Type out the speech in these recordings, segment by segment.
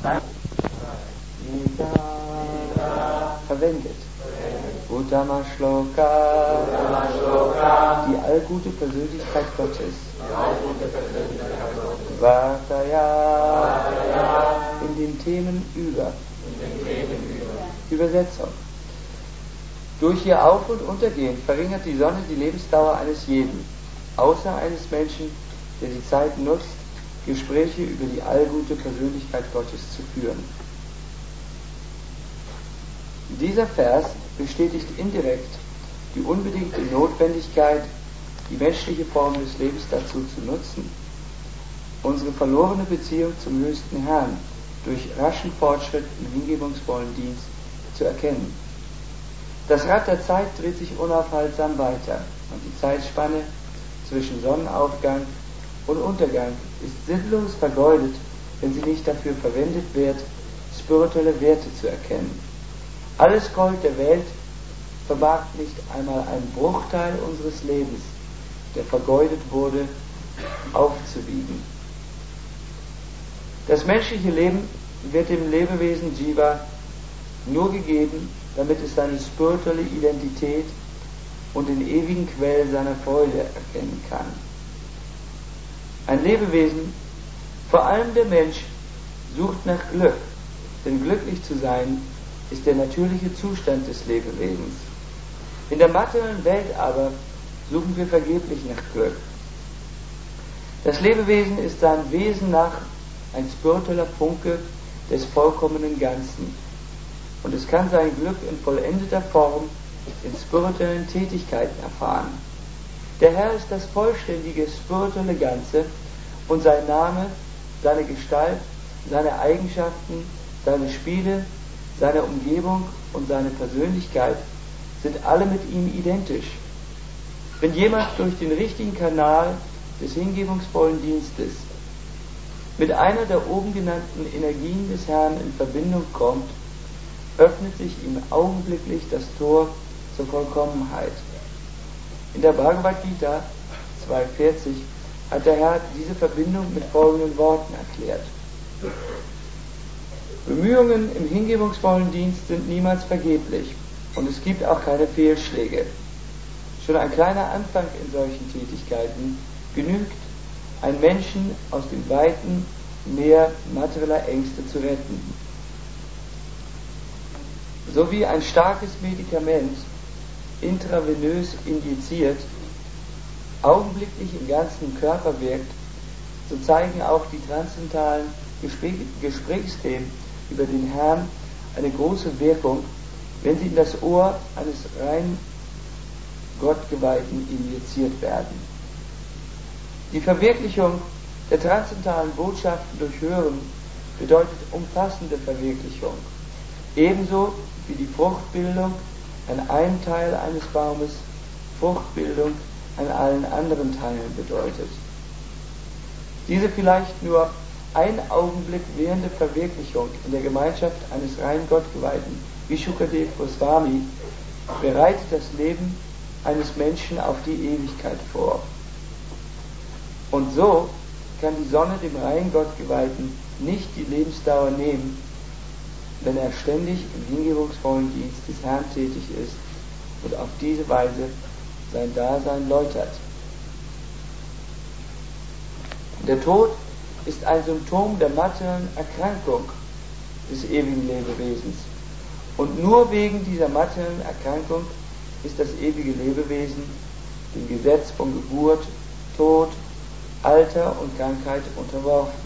Gita verwendet. Uttama Shloka, die allgute Persönlichkeit Gottes. Vartaya, in den Themen über. Übersetzung. Durch ihr Auf- und Untergehen verringert die Sonne die Lebensdauer eines jeden, außer eines Menschen, der die Zeit nutzt, Gespräche über die allgute Persönlichkeit Gottes zu führen. Dieser Vers bestätigt indirekt die unbedingte Notwendigkeit, die menschliche Form des Lebens dazu zu nutzen, unsere verlorene Beziehung zum höchsten Herrn durch raschen Fortschritt im hingebungsvollen Dienst zu erkennen. Das Rad der Zeit dreht sich unaufhaltsam weiter und die Zeitspanne zwischen Sonnenaufgang und Untergang ist sinnlos vergeudet, wenn sie nicht dafür verwendet wird, spirituelle Werte zu erkennen. Alles Gold der Welt verbarg nicht einmal einen Bruchteil unseres Lebens, der vergeudet wurde, aufzuwiegen. Das menschliche Leben wird dem Lebewesen Jiva nur gegeben, damit es seine spirituelle Identität und den ewigen Quell seiner Freude erkennen kann. Ein Lebewesen, vor allem der Mensch, sucht nach Glück, denn glücklich zu sein ist der natürliche Zustand des Lebewesens. In der materiellen Welt aber suchen wir vergeblich nach Glück. Das Lebewesen ist seinem Wesen nach ein spiritueller Funke des vollkommenen Ganzen und es kann sein Glück in vollendeter Form in spirituellen Tätigkeiten erfahren. Der Herr ist das vollständige spirituelle Ganze und sein Name, seine Gestalt, seine Eigenschaften, seine Spiele, seine Umgebung und seine Persönlichkeit sind alle mit ihm identisch. Wenn jemand durch den richtigen Kanal des hingebungsvollen Dienstes mit einer der oben genannten Energien des Herrn in Verbindung kommt, öffnet sich ihm augenblicklich das Tor zur Vollkommenheit. In der Bhagavad Gita 2,40 hat der Herr diese Verbindung mit folgenden Worten erklärt. Bemühungen im hingebungsvollen Dienst sind niemals vergeblich und es gibt auch keine Fehlschläge. Schon ein kleiner Anfang in solchen Tätigkeiten genügt, einen Menschen aus dem weiten Meer materieller Ängste zu retten. So wie ein starkes Medikament intravenös injiziert augenblicklich im ganzen Körper wirkt, so zeigen auch die transzendentalen Gesprächsthemen über den Herrn eine große Wirkung, wenn sie in das Ohr eines rein Gottgeweihten injiziert werden. Die Verwirklichung der transzendentalen Botschaften durch Hören bedeutet umfassende Verwirklichung, ebenso wie die Fruchtbildung an einem Teil eines Baumes Fruchtbildung an allen anderen Teilen bedeutet. Diese vielleicht nur ein Augenblick währende Verwirklichung in der Gemeinschaft eines rein Gottgeweihten wie Shukadev Goswami bereitet das Leben eines Menschen auf die Ewigkeit vor. Und so kann die Sonne dem rein Gottgeweihten nicht die Lebensdauer nehmen, wenn er ständig im hingebungsvollen Dienst des Herrn tätig ist und auf diese Weise sein Dasein läutert. Der Tod ist ein Symptom der materiellen Erkrankung des ewigen Lebewesens. Und nur wegen dieser materiellen Erkrankung ist das ewige Lebewesen dem Gesetz von Geburt, Tod, Alter und Krankheit unterworfen.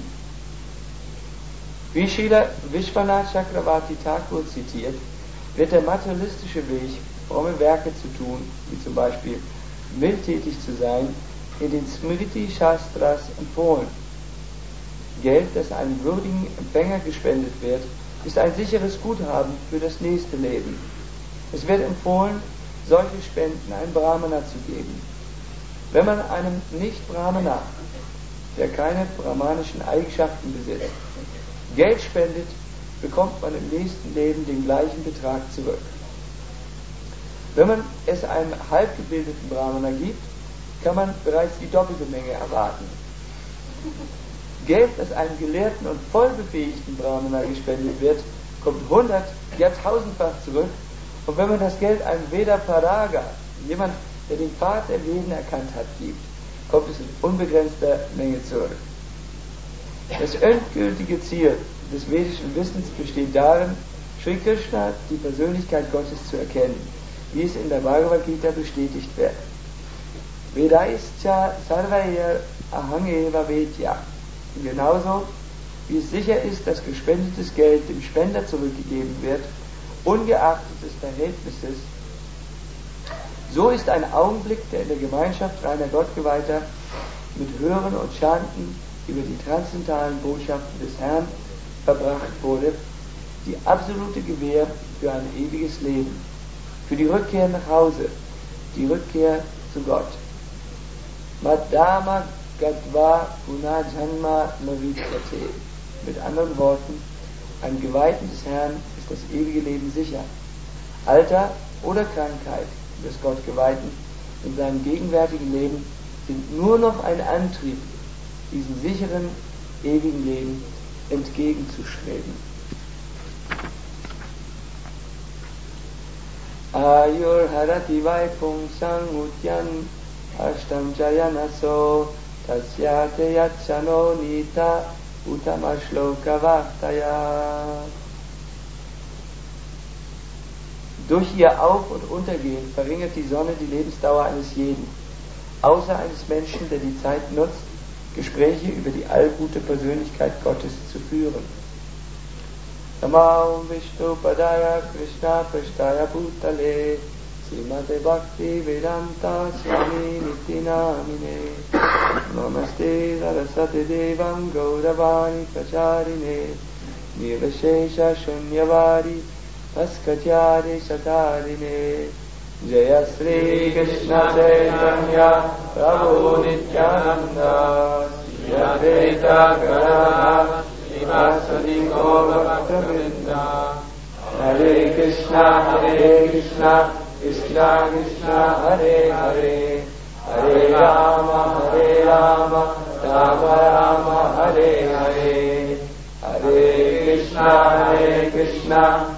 Wie Srila Vishwanath Chakravarti Thakur zitiert, wird der materialistische Weg, fromme Werke zu tun, wie zum Beispiel mildtätig zu sein, in den Smriti-Shastras empfohlen. Geld, das einem würdigen Empfänger gespendet wird, ist ein sicheres Guthaben für das nächste Leben. Es wird empfohlen, solche Spenden einem Brahmana zu geben. Wenn man einem Nicht-Brahmana, der keine brahmanischen Eigenschaften besitzt, Geld spendet, bekommt man im nächsten Leben den gleichen Betrag zurück. Wenn man es einem halbgebildeten Brahmana gibt, kann man bereits die doppelte Menge erwarten. Geld, das einem gelehrten und vollbefähigten Brahmana gespendet wird, kommt 100, ja 1000-fach zurück. Und wenn man das Geld einem Veda-Paraga, jemand, der den Pfad der Veden erkannt hat, gibt, kommt es in unbegrenzter Menge zurück. Das endgültige Ziel des vedischen Wissens besteht darin, Sri Krishna, die Persönlichkeit Gottes, zu erkennen, wie es in der Bhagavad Gita bestätigt wird. Vedaischa sarvaya aham eva vedya. Genauso wie es sicher ist, dass gespendetes Geld dem Spender zurückgegeben wird, ungeachtet des Verhältnisses, so ist ein Augenblick, der in der Gemeinschaft reiner Gottgeweihter mit Hören und Chanten über die transzendentalen Botschaften des Herrn verbracht wurde, die absolute Gewähr für ein ewiges Leben, für die Rückkehr nach Hause, die Rückkehr zu Gott. Madama Gadva Punajanma Navidyate. Mit anderen Worten, einem Geweihten des Herrn ist das ewige Leben sicher. Alter oder Krankheit des Gottgeweihten in seinem gegenwärtigen Leben sind nur noch ein Antrieb, diesem sicheren, ewigen Leben entgegenzustreben. Ayur harati vaipungsang utyan ashtam jayanaso tasyate yachano nita utamashloka vahtaya. Durch ihr Auf- und Untergehen verringert die Sonne die Lebensdauer eines jeden, außer eines Menschen, der die Zeit nutzt, Gespräche über die allgute Persönlichkeit Gottes zu führen. Namo Vishnu Padaya Krishna Prasthaya Bhutale Srimate Bhakti Vedanta Swami Niti Namine Namaste Saraswati Devam Gauravani Pracharine Nirvashesha Shunyavadi Paskatyade Satarine Jaya Sri Krishna Chaitanya Prabhu Nityananda Sri Advaita Gadadhara Srivasadi Gaura Bhaktavrinda. Hare Krishna Krishna Krishna Hare Hare Hare Rama Rama Rama Hare Hare Hare Krishna Krishna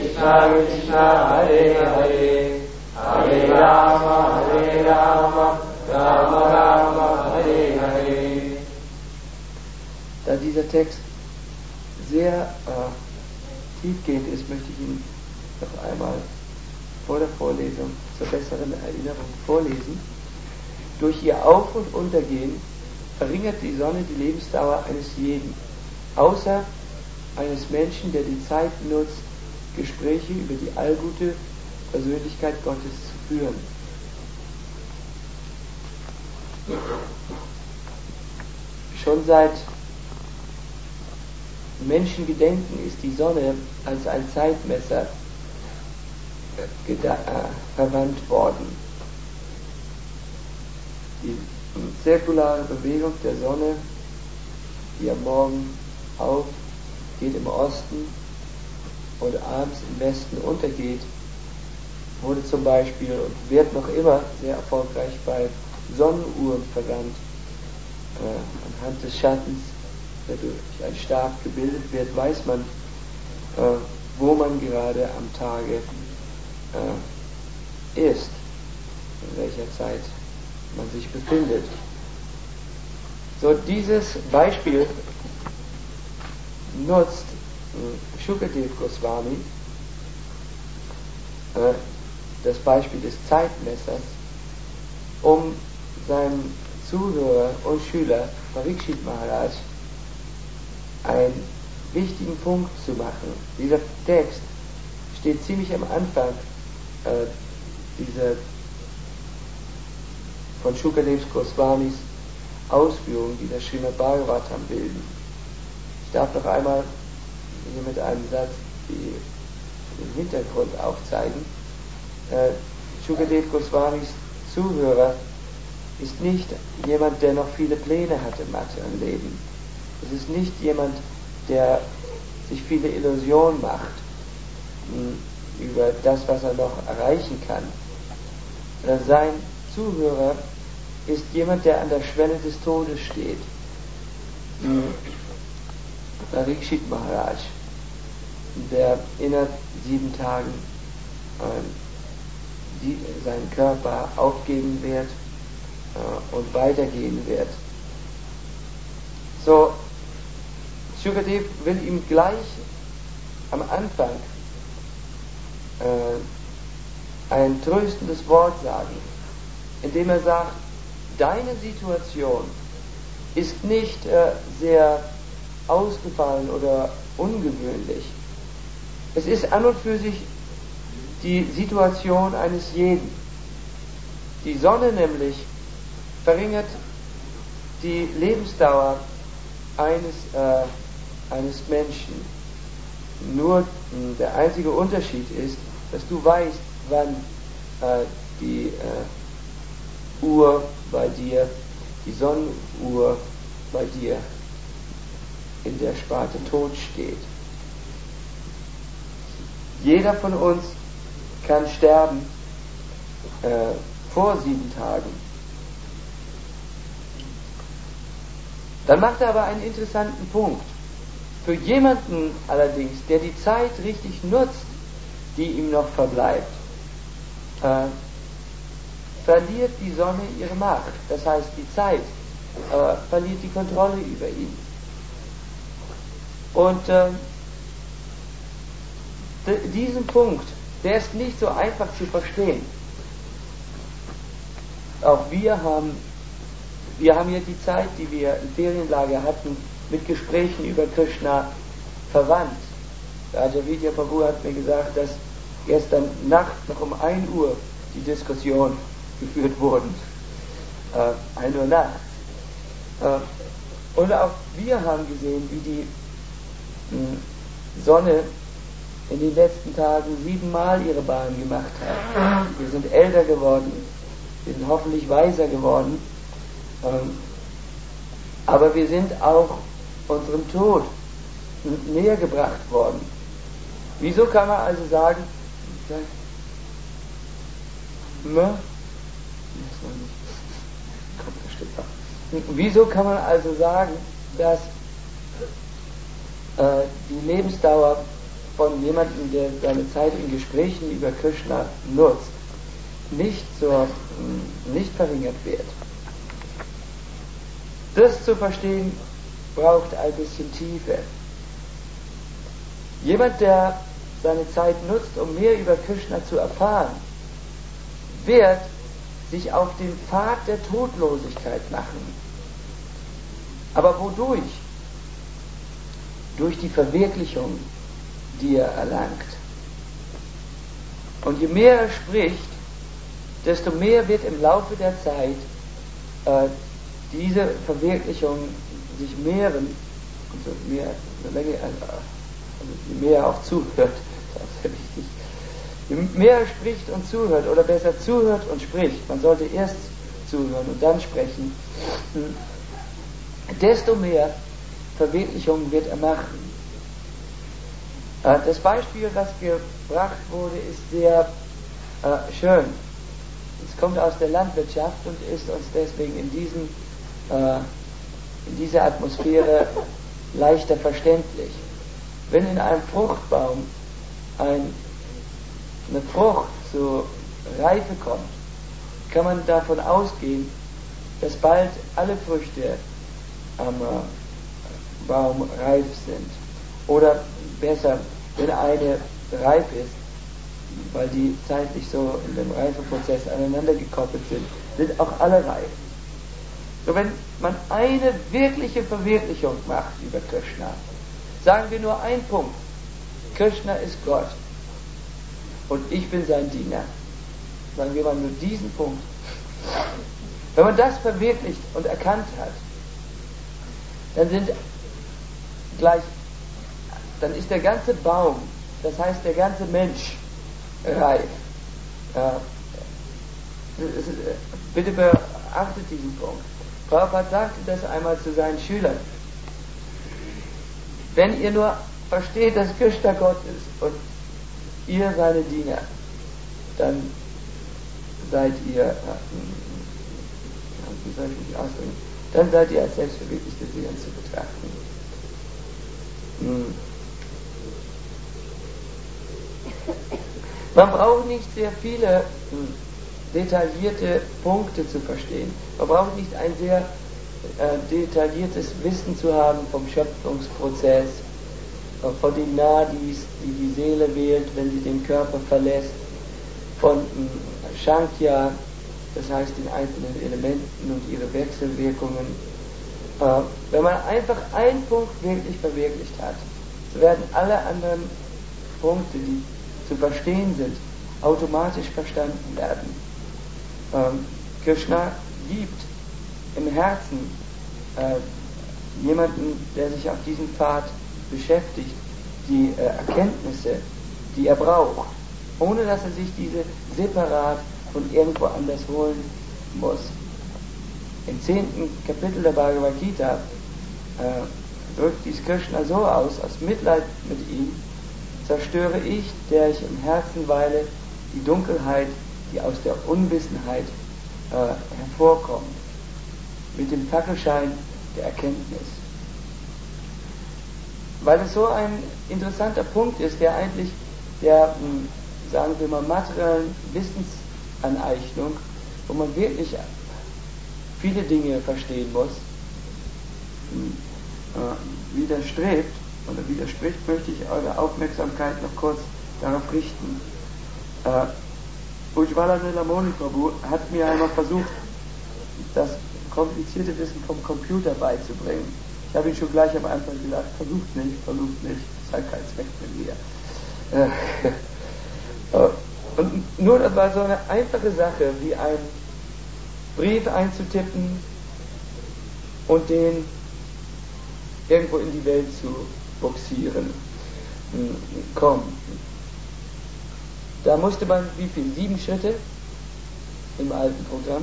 Hare Hare Hare Rama Rama Rama Hare Hare. Da dieser Text sehr tiefgehend ist, möchte ich ihn noch einmal vor der Vorlesung zur besseren Erinnerung vorlesen. Durch ihr Auf- und Untergehen verringert die Sonne die Lebensdauer eines jeden, außer eines Menschen, der die Zeit nutzt, Gespräche über die allgute Persönlichkeit Gottes zu führen. Schon seit Menschengedenken ist die Sonne als ein Zeitmesser verwandt worden. Die zirkulare Bewegung der Sonne, die am Morgen aufgeht im Osten und abends im Westen untergeht, wurde zum Beispiel und wird noch immer sehr erfolgreich bei Sonnenuhren verwandt. Anhand des Schattens, der durch einen Stab gebildet wird, weiß man, wo man gerade am Tage ist, in welcher Zeit man sich befindet. So, dieses Beispiel nutzt Shukadev Goswami, das Beispiel des Zeitmessers, um seinem Zuhörer und Schüler Parikshit Maharaj einen wichtigen Punkt zu machen. Dieser Text steht ziemlich am Anfang dieser von Shukadev Goswamis Ausführungen, die das Srimad Bhagavatam bilden. Ich darf noch einmal hier mit einem Satz den Hintergrund aufzeigen. Shukadev Goswamis Zuhörer ist nicht jemand, der noch viele Pläne hat im materiellen Leben. Es ist nicht jemand, der sich viele Illusionen macht über das, was er noch erreichen kann. Sein Zuhörer ist jemand, der an der Schwelle des Todes steht. Parikshit Maharaj, der innerhalb 7 Tagen seinen Körper aufgeben wird und weitergehen wird. So, Shukadev will ihm gleich am Anfang ein tröstendes Wort sagen, indem er sagt, deine Situation ist nicht sehr ausgefallen oder ungewöhnlich. Es ist an und für sich die Situation eines jeden. Die Sonne nämlich verringert die Lebensdauer eines Menschen. Nur der einzige Unterschied ist, dass du weißt, wann die Uhr bei dir, die Sonnenuhr bei dir in der Sparte Tod steht. Jeder von uns kann sterben vor 7 Tagen. Dann macht er aber einen interessanten Punkt. Für jemanden allerdings, der die Zeit richtig nutzt, die ihm noch verbleibt, verliert die Sonne ihre Macht. Das heißt, die Zeit verliert die Kontrolle über ihn. Und diesen Punkt, der ist nicht so einfach zu verstehen. Auch wir haben ja die Zeit, die wir im Ferienlager hatten, mit Gesprächen über Krishna verwandt. Raja Vidya Prabhu hat mir gesagt, dass gestern Nacht noch um 1 Uhr die Diskussion geführt wurden. 1 Uhr nachts. Und auch wir haben gesehen, wie die Sonne in den letzten Tagen 7-mal ihre Bahn gemacht hat. Wir sind älter geworden, wir sind hoffentlich weiser geworden, aber wir sind auch unserem Tod näher gebracht worden. Wieso kann man also sagen, wieso kann man also sagen, dass die Lebensdauer von jemandem, der seine Zeit in Gesprächen über Krishna nutzt, nicht verringert wird? Das zu verstehen braucht ein bisschen Tiefe. Jemand, der seine Zeit nutzt, um mehr über Krishna zu erfahren, wird sich auf den Pfad der Todlosigkeit machen. Aber wodurch? Durch die Verwirklichung, die er erlangt. Und je mehr er spricht, desto mehr wird im Laufe der Zeit diese Verwirklichung sich mehren, je mehr er auch zuhört, das ist sehr wichtig. Je mehr er spricht und zuhört, oder besser zuhört und spricht, man sollte erst zuhören und dann sprechen, desto mehr Verwirklichung wird er machen. Das Beispiel, das gebracht wurde, ist sehr schön. Es kommt aus der Landwirtschaft und ist uns deswegen in dieser Atmosphäre leichter verständlich. Wenn in einem Fruchtbaum eine Frucht zur Reife kommt, kann man davon ausgehen, dass bald alle Früchte am Baum reif sind. Oder besser, wenn eine reif ist, weil die zeitlich so in dem Reifeprozess aneinander gekoppelt sind auch alle reif. So, wenn man eine wirkliche Verwirklichung macht über Krishna, sagen wir nur einen Punkt: Krishna ist Gott und ich bin sein Diener. Sagen wir mal nur diesen Punkt. Wenn man das verwirklicht und erkannt hat, dann ist der ganze Baum, das heißt der ganze Mensch, reif. Bitte beachtet diesen Punkt. Prabhupada sagte das einmal zu seinen Schülern. Wenn ihr nur versteht, dass Krishna Gott ist und ihr seine Diener, dann seid ihr, wie soll ich mich ausdrücken, dann seid ihr als selbstverwirklichte Seelen zu betrachten. Man braucht nicht sehr viele detaillierte Punkte zu verstehen. Man braucht nicht ein sehr detailliertes Wissen zu haben vom Schöpfungsprozess, von den Nadis, die die Seele wählt, wenn sie den Körper verlässt, von Sankhya, das heißt den einzelnen Elementen und ihre Wechselwirkungen. Wenn man einfach einen Punkt wirklich verwirklicht hat, so werden alle anderen Punkte, die zu verstehen sind, automatisch verstanden werden. Krishna gibt im Herzen jemanden, der sich auf diesem Pfad beschäftigt, die Erkenntnisse, die er braucht, ohne dass er sich diese separat von irgendwo anders holen muss. Im 10. Kapitel der Bhagavad Gita drückt dies Krishna so aus Mitleid mit ihm: Zerstöre ich, der ich im Herzen weile, die Dunkelheit, die aus der Unwissenheit hervorkommt, mit dem Fackelschein der Erkenntnis. Weil es so ein interessanter Punkt ist, der eigentlich sagen wir mal, materiellen Wissensaneignung, wo man wirklich viele Dinge verstehen muss, widerstrebt oder widerspricht, möchte ich eure Aufmerksamkeit noch kurz darauf richten. Ujjwala Nilamoni Prabhu hat mir einmal versucht, das komplizierte Wissen vom Computer beizubringen. Ich habe ihn schon gleich am Anfang gesagt, versucht nicht, es hat keinen Zweck mit mir. Und nur das war so eine einfache Sache, wie einen Brief einzutippen und den irgendwo in die Welt zu boxieren. Komm. Da musste man, wie viel? 7 Schritte im alten Programm?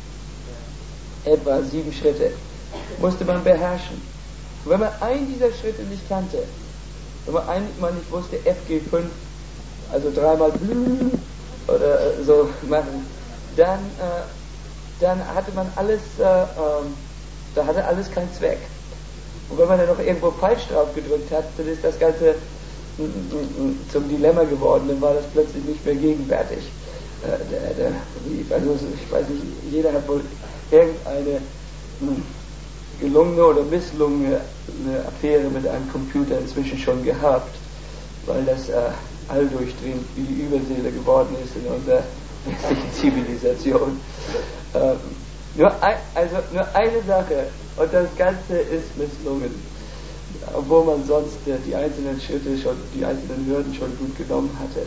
Etwa 7 Schritte musste man beherrschen. Und wenn man einen dieser Schritte nicht kannte, wenn man nicht wusste, FG5, also 3-mal oder so machen, dann hatte man alles, da hatte alles keinen Zweck. Und wenn man dann noch irgendwo falsch drauf gedrückt hat, dann ist das Ganze zum Dilemma geworden, dann war das plötzlich nicht mehr gegenwärtig. Also ich weiß nicht, jeder hat wohl irgendeine gelungene oder misslungene Affäre mit einem Computer inzwischen schon gehabt, weil das alldurchdringend wie die Überseele geworden ist in unserer westlichen Zivilisation. Nur eine Sache, und das Ganze ist misslungen, obwohl man sonst die einzelnen Schritte schon, die einzelnen Hürden schon gut genommen hatte.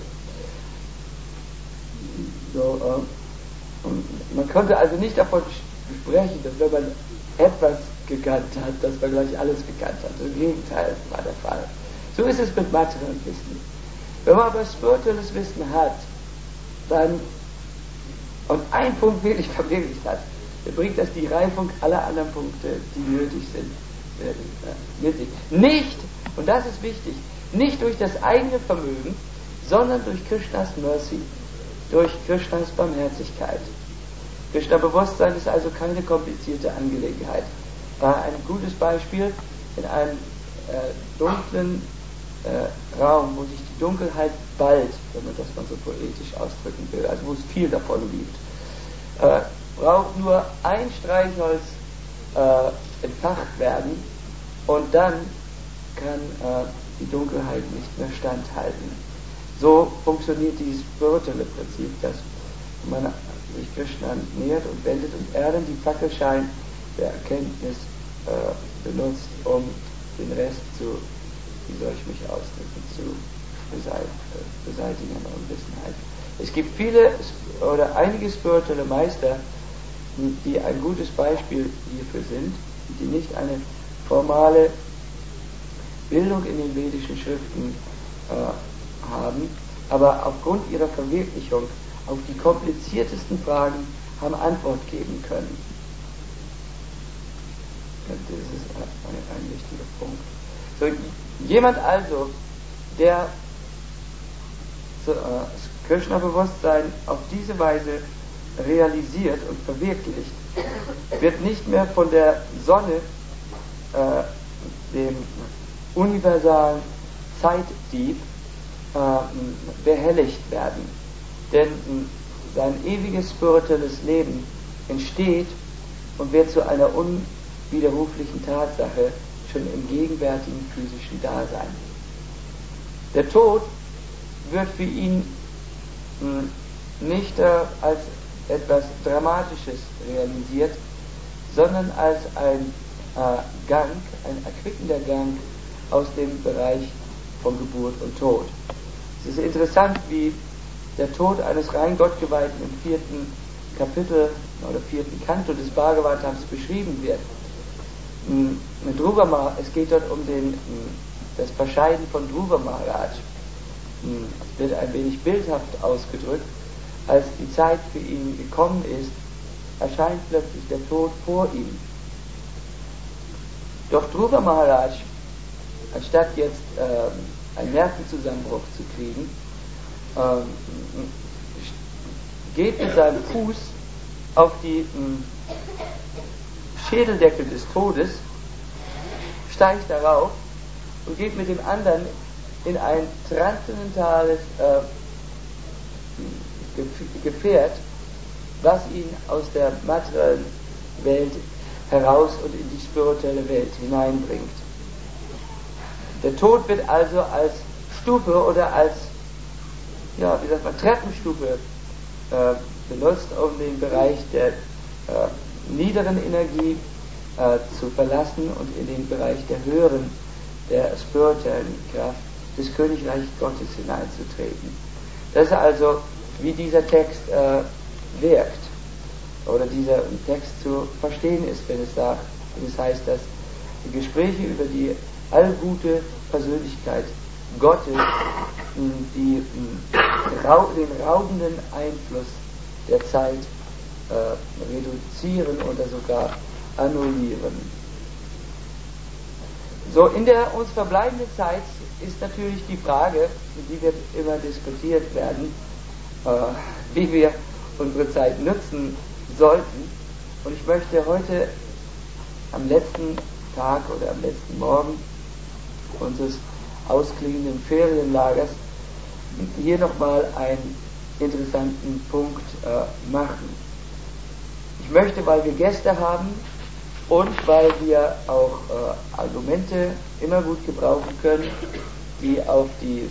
Und man konnte also nicht davon sprechen, dass wenn man etwas gekannt hat, dass man gleich alles gekannt hat. Im Gegenteil war der Fall. So ist es mit materiellem Wissen. Wenn man aber spirituelles Wissen hat, dann und einen Punkt wirklich verwirklicht hat, dann bringt das die Reifung aller anderen Punkte, die nötig sind, mit sich. Nicht, und das ist wichtig, nicht durch das eigene Vermögen, sondern durch Krishnas Mercy, durch Krishnas Barmherzigkeit. Krishna-Bewusstsein ist also keine komplizierte Angelegenheit. Ein gutes Beispiel: in einem dunklen Raum, wo sich die Dunkelheit ballt, wenn man das mal so poetisch ausdrücken will, also wo es viel davon gibt, braucht nur ein Streichholz entfacht werden und dann kann die Dunkelheit nicht mehr standhalten. So funktioniert dieses spirituelle Prinzip, dass man sich Krishna nähert und wendet und er dann die Fackelschein der Erkenntnis benutzt, um den Rest zu, wie soll ich mich ausdrücken, zu beseitigen an Unwissenheit. Es gibt viele oder einige spirituelle Meister, die ein gutes Beispiel hierfür sind, die nicht eine formale Bildung in den vedischen Schriften haben, aber aufgrund ihrer Verwirklichung auf die kompliziertesten Fragen haben Antwort geben können. Das ist ein wichtiger Punkt. So, jemand also, der Krishna-Bewusstsein auf diese Weise realisiert und verwirklicht, wird nicht mehr von der Sonne, dem universalen Zeitdieb, behelligt werden. Denn sein ewiges spirituelles Leben entsteht und wird zu einer unwiderruflichen Tatsache schon im gegenwärtigen physischen Dasein. Der Tod wird für ihn nicht als etwas Dramatisches realisiert, sondern als ein Gang, ein erquickender Gang aus dem Bereich von Geburt und Tod. Es ist interessant, wie der Tod eines rein Gottgeweihten im 4. Kapitel oder 4. Kanto des Bhagavatams beschrieben wird. Es geht dort um das Verscheiden von Dhruva Maharaj. Es wird ein wenig bildhaft ausgedrückt. Als die Zeit für ihn gekommen ist, erscheint plötzlich der Tod vor ihm. Doch Dhruva Maharaj, anstatt jetzt einen Nervenzusammenbruch zu kriegen, geht mit seinem Fuß auf die Schädeldecke des Todes, steigt darauf und geht mit dem anderen in ein transzendentales Gefährt, was ihn aus der materiellen Welt heraus und in die spirituelle Welt hineinbringt. Der Tod wird also als Stufe oder als, Treppenstufe benutzt, um den Bereich der niederen Energie zu verlassen und in den Bereich der höheren, der spirituellen Kraft des Königreichs Gottes hineinzutreten. Das ist also, wie dieser Text wirkt, oder dieser Text zu verstehen ist, wenn es heißt, dass die Gespräche über die allgute Persönlichkeit Gottes den raubenden Einfluss der Zeit reduzieren oder sogar annullieren. So, in der uns verbleibenden Zeit ist natürlich die Frage, die wird immer diskutiert werden, wie wir unsere Zeit nutzen sollten. Und ich möchte heute am letzten Tag oder am letzten Morgen unseres ausklingenden Ferienlagers hier nochmal einen interessanten Punkt machen. Ich möchte, weil wir Gäste haben und weil wir auch Argumente immer gut gebrauchen können, die auf die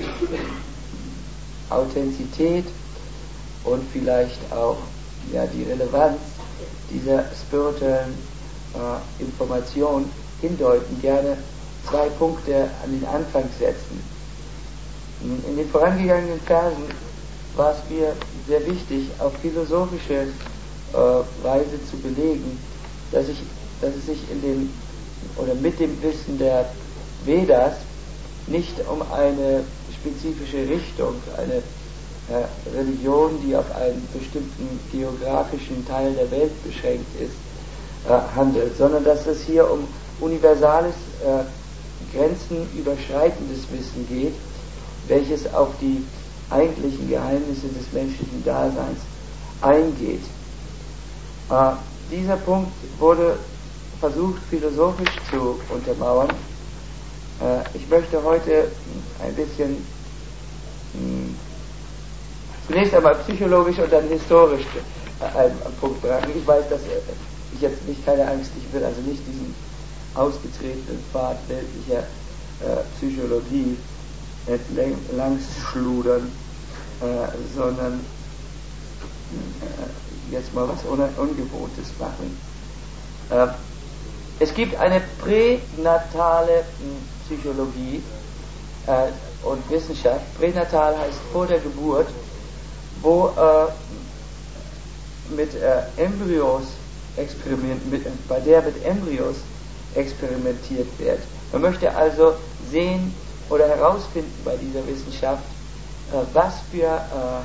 Authentizität und vielleicht auch die Relevanz dieser spirituellen Information hindeuten, gerne 2 Punkte an den Anfang setzen. In den vorangegangenen Versen war es mir sehr wichtig, auf philosophische Weise zu belegen, dass es sich mit dem Wissen der Vedas nicht um eine spezifische Richtung, eine Religion, die auf einen bestimmten geografischen Teil der Welt beschränkt ist, handelt, sondern dass es hier um universales, grenzenüberschreitendes Wissen geht, welches auf die eigentlichen Geheimnisse des menschlichen Daseins eingeht. Dieser Punkt wurde versucht, philosophisch zu untermauern. Ich möchte heute ein bisschen zunächst einmal psychologisch und dann historisch einen Punkt bringen. Ich weiß, dass ich jetzt keine Angst, ich will also nicht diesen ausgetretenen Pfad weltlicher Psychologie entlang schludern, sondern jetzt mal was Ungewohntes machen. Es gibt eine pränatale Psychologie und Wissenschaft. Pränatal heißt vor der Geburt, wo bei der mit Embryos experimentiert wird. Man möchte also sehen oder herausfinden bei dieser Wissenschaft, was für,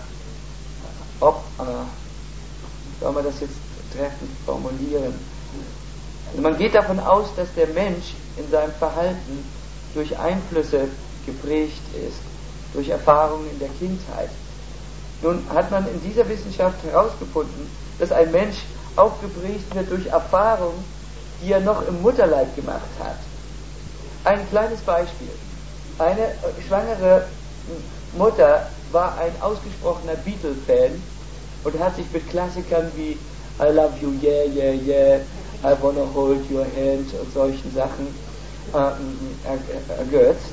soll man das jetzt treffend formulieren? Also man geht davon aus, dass der Mensch in seinem Verhalten durch Einflüsse geprägt ist, durch Erfahrungen in der Kindheit. Nun hat man in dieser Wissenschaft herausgefunden, dass ein Mensch auch geprägt wird durch Erfahrungen, die er noch im Mutterleib gemacht hat. Ein kleines Beispiel. Eine schwangere Mutter war ein ausgesprochener Beatle-Fan und hat sich mit Klassikern wie I love you, yeah, yeah, yeah, I wanna hold your hand und solchen Sachen ergötzt.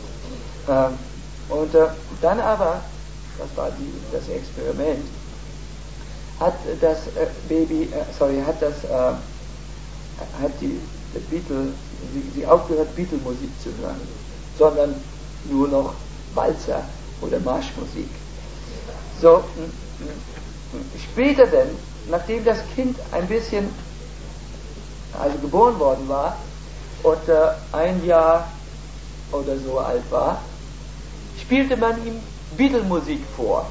Dann aber, das war das Experiment, hat das sie aufgehört, Beatle-Musik zu hören, sondern nur noch Walzer oder Marschmusik. So, später denn, nachdem das Kind ein bisschen, also geboren worden war und ein Jahr oder so alt war, spielte man ihm Beatle-Musik vor.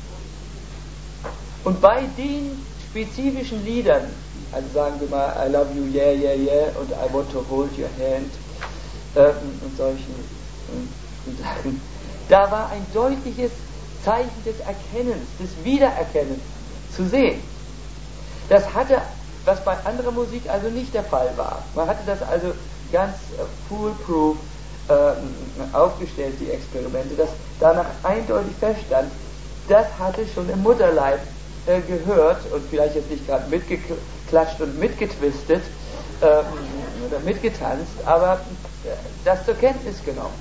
Und bei den spezifischen Liedern, also sagen wir mal I love you, yeah, yeah, yeah und I want to hold your hand und solchen Sachen, da war ein deutliches Zeichen des Erkennens, des Wiedererkennens zu sehen. Das hatte, was bei anderer Musik also nicht der Fall war. Man hatte das also ganz foolproof aufgestellt, die Experimente, dass danach eindeutig feststand, das hatte schon im Mutterleib gehört und vielleicht jetzt nicht gerade mitgeklatscht und mitgetwistet oder mitgetanzt, aber das zur Kenntnis genommen.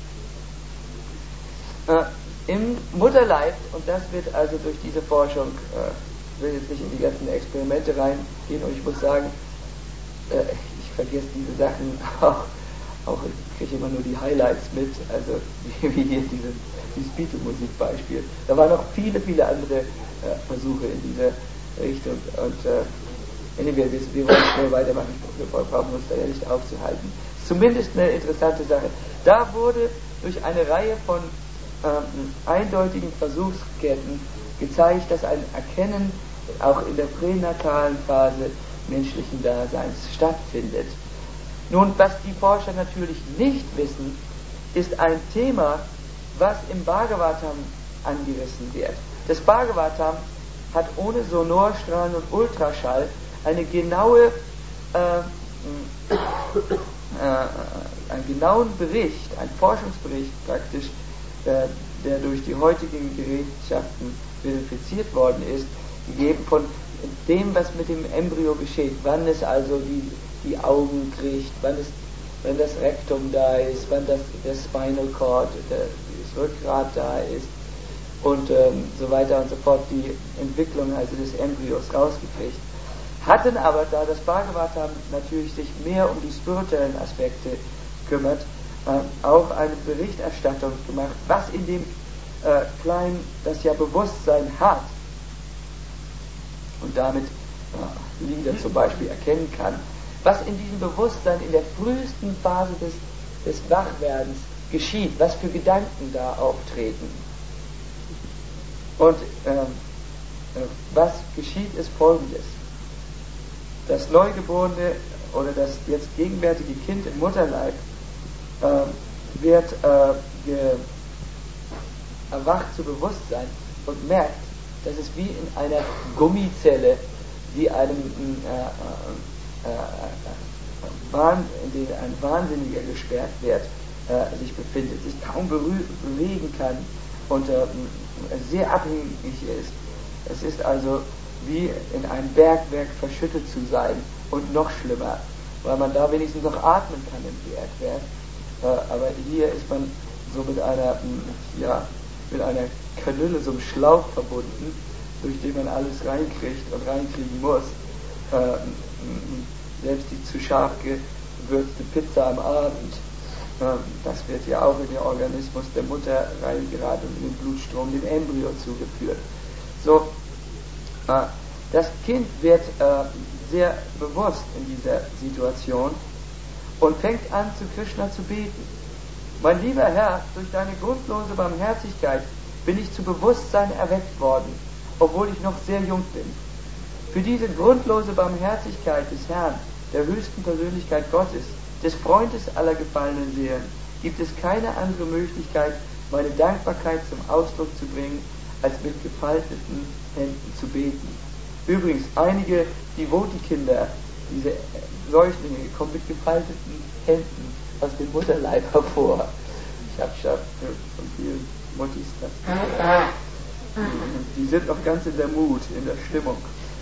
Im Mutterleib, und das wird also durch diese Forschung, ich will jetzt nicht in die ganzen Experimente reingehen, und ich muss sagen, ich vergesse diese Sachen auch ich kriege immer nur die Highlights mit, also wie hier dieses Beatle-Musik-Beispiel. Da waren noch viele, viele andere Versuche in diese Richtung und anyway, wir wollen schnell weitermachen, wir brauchen uns da ja nicht aufzuhalten. Zumindest eine interessante Sache. Da wurde durch eine Reihe von eindeutigen Versuchsketten gezeigt, dass ein Erkennen auch in der pränatalen Phase menschlichen Daseins stattfindet. Nun, was die Forscher natürlich nicht wissen, ist ein Thema, was im Bhagavatam angerissen wird. Das Bhagavatam hat ohne Sonorstrahlen und Ultraschall einen genauen Bericht, einen Forschungsbericht praktisch, der durch die heutigen Gerätschaften verifiziert worden ist, gegeben von dem, was mit dem Embryo geschieht, wann es also die Augen kriegt, wenn das Rektum da ist, wann der Spinal Cord, das Rückgrat da ist und so weiter und so fort, die Entwicklung also des Embryos rausgekriegt. Hatten aber, da das Bhagavatam natürlich sich mehr um die spirituellen Aspekte kümmert, auch eine Berichterstattung gemacht, was in dem Kleinen, das ja Bewusstsein hat und damit Lieder zum Beispiel erkennen kann, was in diesem Bewusstsein in der frühesten Phase des Wachwerdens geschieht, was für Gedanken da auftreten. Und was geschieht, ist Folgendes. Das Neugeborene oder das jetzt gegenwärtige Kind im Mutterleib wird erwacht zu Bewusstsein und merkt, dass es wie in einer Gummizelle, wie einem in der ein Wahnsinniger gesperrt wird, sich befindet, sich kaum bewegen kann und sehr abhängig ist. Es ist also wie in ein Bergwerk verschüttet zu sein und noch schlimmer, weil man da wenigstens noch atmen kann im Bergwerk. Aber hier ist man so mit einer Kanüle, so einem Schlauch verbunden, durch den man alles reinkriegt und reinkriegen muss. Selbst die zu scharf gewürzte Pizza am Abend, das wird ja auch in den Organismus der Mutter reingeraten und in den Blutstrom dem Embryo zugeführt. So, das Kind wird sehr bewusst in dieser Situation und fängt an, zu Krishna zu beten. Mein lieber Herr, durch deine grundlose Barmherzigkeit bin ich zu Bewusstsein erweckt worden, obwohl ich noch sehr jung bin. Für diese grundlose Barmherzigkeit des Herrn, der höchsten Persönlichkeit Gottes, des Freundes aller gefallenen Seelen, gibt es keine andere Möglichkeit, meine Dankbarkeit zum Ausdruck zu bringen, als mit gefalteten Händen zu beten. Übrigens, einige Devoti-Kinder, diese Säuglinge, kommen mit gefalteten Händen aus dem Mutterleib hervor. Ich habe schon von vielen Muttis das. Die sind noch ganz in der Mut, in der Stimmung.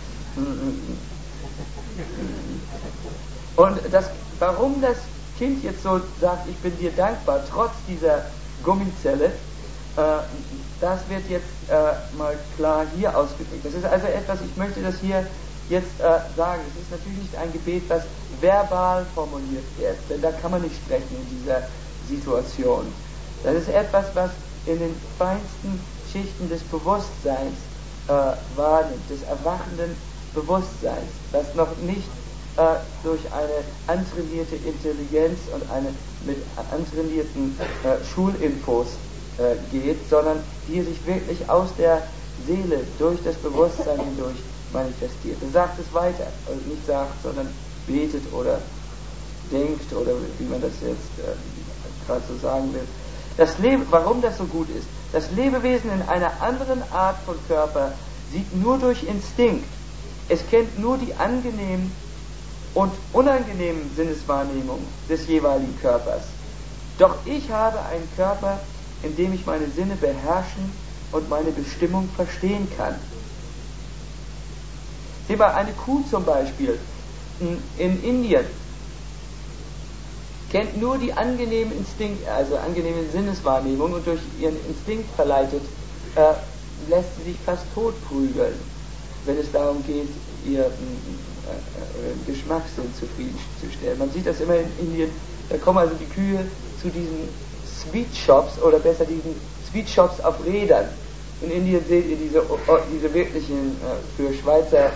Und warum das Kind jetzt so sagt, ich bin dir dankbar, trotz dieser Gummizelle, das wird jetzt mal klar hier ausgedrückt. Das ist also etwas, ich möchte das hier jetzt sagen. Es ist natürlich nicht ein Gebet, das verbal formuliert wird, denn da kann man nicht sprechen in dieser Situation. Das ist etwas, was in den feinsten Schichten des Bewusstseins wahrnimmt, des erwachenden Bewusstseins, das noch nicht durch eine antrainierte Intelligenz und eine mit antrainierten Schulinfos geht, sondern die sich wirklich aus der Seele durch das Bewusstsein hindurch manifestiert. Er sagt es weiter, also nicht sagt, sondern betet oder denkt oder wie man das jetzt gerade so sagen will. Warum das so gut ist, das Lebewesen in einer anderen Art von Körper sieht nur durch Instinkt. Es kennt nur die angenehmen und unangenehmen Sinneswahrnehmungen des jeweiligen Körpers. Doch ich habe einen Körper, in dem ich meine Sinne beherrschen und meine Bestimmung verstehen kann. Sieh mal, eine Kuh zum Beispiel in Indien kennt nur die angenehmen angenehme Sinneswahrnehmung und durch ihren Instinkt verleitet lässt sie sich fast totprügeln, wenn es darum geht, ihr Geschmackssinn zufriedenzustellen. Man sieht das immer in Indien, da kommen also die Kühe zu diesen Sweet Shops oder besser diesen Sweet Shops auf Rädern. In Indien seht ihr diese wirklichen für Schweizer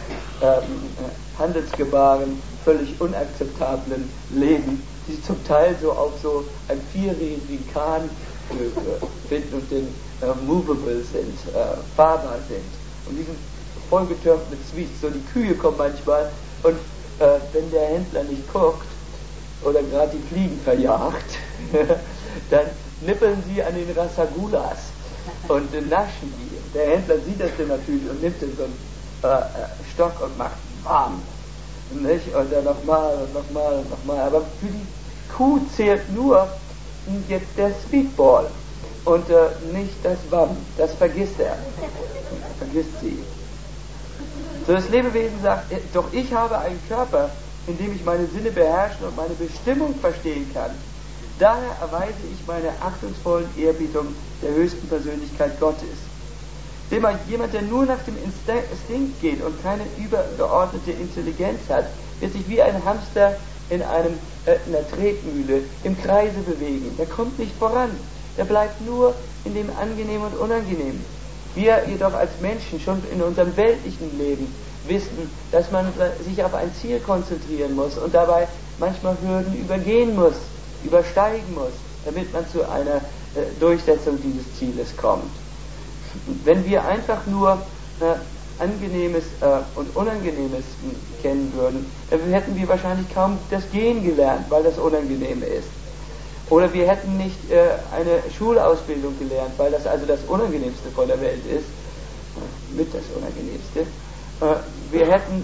Handelsgebaren völlig unakzeptablen Läden, die zum Teil so auf so einem vierrädrigen Kahn finden und den movable sind, fahrbar sind. Und die sind vollgetürmt mit Sweets. So die Kühe kommen manchmal und wenn der Händler nicht guckt oder gerade die Fliegen verjagt, dann nippeln sie an den Rasagulas und naschen die. Der Händler sieht das dann natürlich und nimmt dann so einen Stock und macht warm. Nicht? Und dann nochmal und nochmal und nochmal. Aber für die Kuh zählt nur jetzt der Sweetball und nicht das Wamm. Das vergisst er. Vergisst sie. So das Lebewesen sagt, doch ich habe einen Körper, in dem ich meine Sinne beherrschen und meine Bestimmung verstehen kann. Daher erweise ich meine achtungsvollen Ehrerbietung der höchsten Persönlichkeit Gottes. Jemand, der nur nach dem Instinkt geht und keine übergeordnete Intelligenz hat, wird sich wie ein Hamster in einer Tretmühle im Kreise bewegen. Der kommt nicht voran. Der bleibt nur in dem Angenehmen und Unangenehmen. Wir jedoch als Menschen schon in unserem weltlichen Leben wissen, dass man sich auf ein Ziel konzentrieren muss und dabei manchmal Hürden übersteigen muss, damit man zu einer Durchsetzung dieses Zieles kommt. Wenn wir einfach nur Angenehmes und Unangenehmes kennen würden, dann hätten wir wahrscheinlich kaum das Gehen gelernt, weil das unangenehm ist. Oder wir hätten nicht eine Schulausbildung gelernt, weil das also das Unangenehmste von der Welt ist, mit das Unangenehmste. Wir hätten,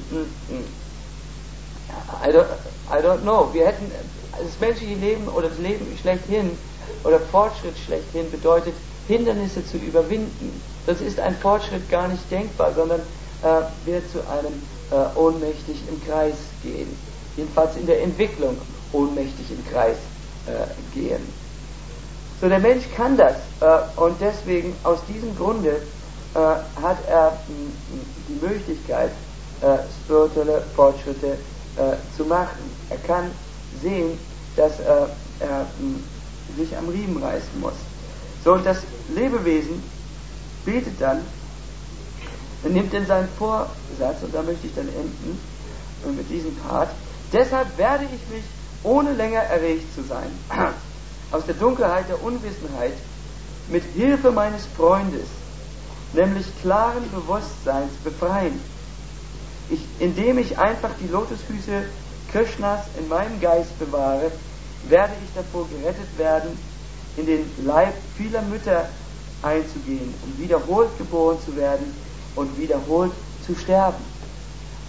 I don't know, wir hätten das menschliche Leben oder das Leben schlechthin oder Fortschritt schlechthin bedeutet, Hindernisse zu überwinden. Das ist ein Fortschritt gar nicht denkbar, sondern wird zu einem ohnmächtig im Kreis gehen. Jedenfalls in der Entwicklung ohnmächtig im Kreis gehen. So, der Mensch kann das und deswegen aus diesem Grunde hat er die Möglichkeit, spirituelle Fortschritte zu machen. Er kann sehen, dass er sich am Riemen reißen muss. So, und das Lebewesen betet dann und nimmt dann seinen Vorsatz, und da möchte ich dann enden mit diesem Part. Deshalb werde ich mich, ohne länger erregt zu sein, aus der Dunkelheit der Unwissenheit mit Hilfe meines Freundes, nämlich klaren Bewusstseins, befreien. Indem ich einfach die Lotusfüße Krishnas in meinem Geist bewahre, werde ich davor gerettet werden, in den Leib vieler Mütter einzugehen, um wiederholt geboren zu werden und wiederholt zu sterben.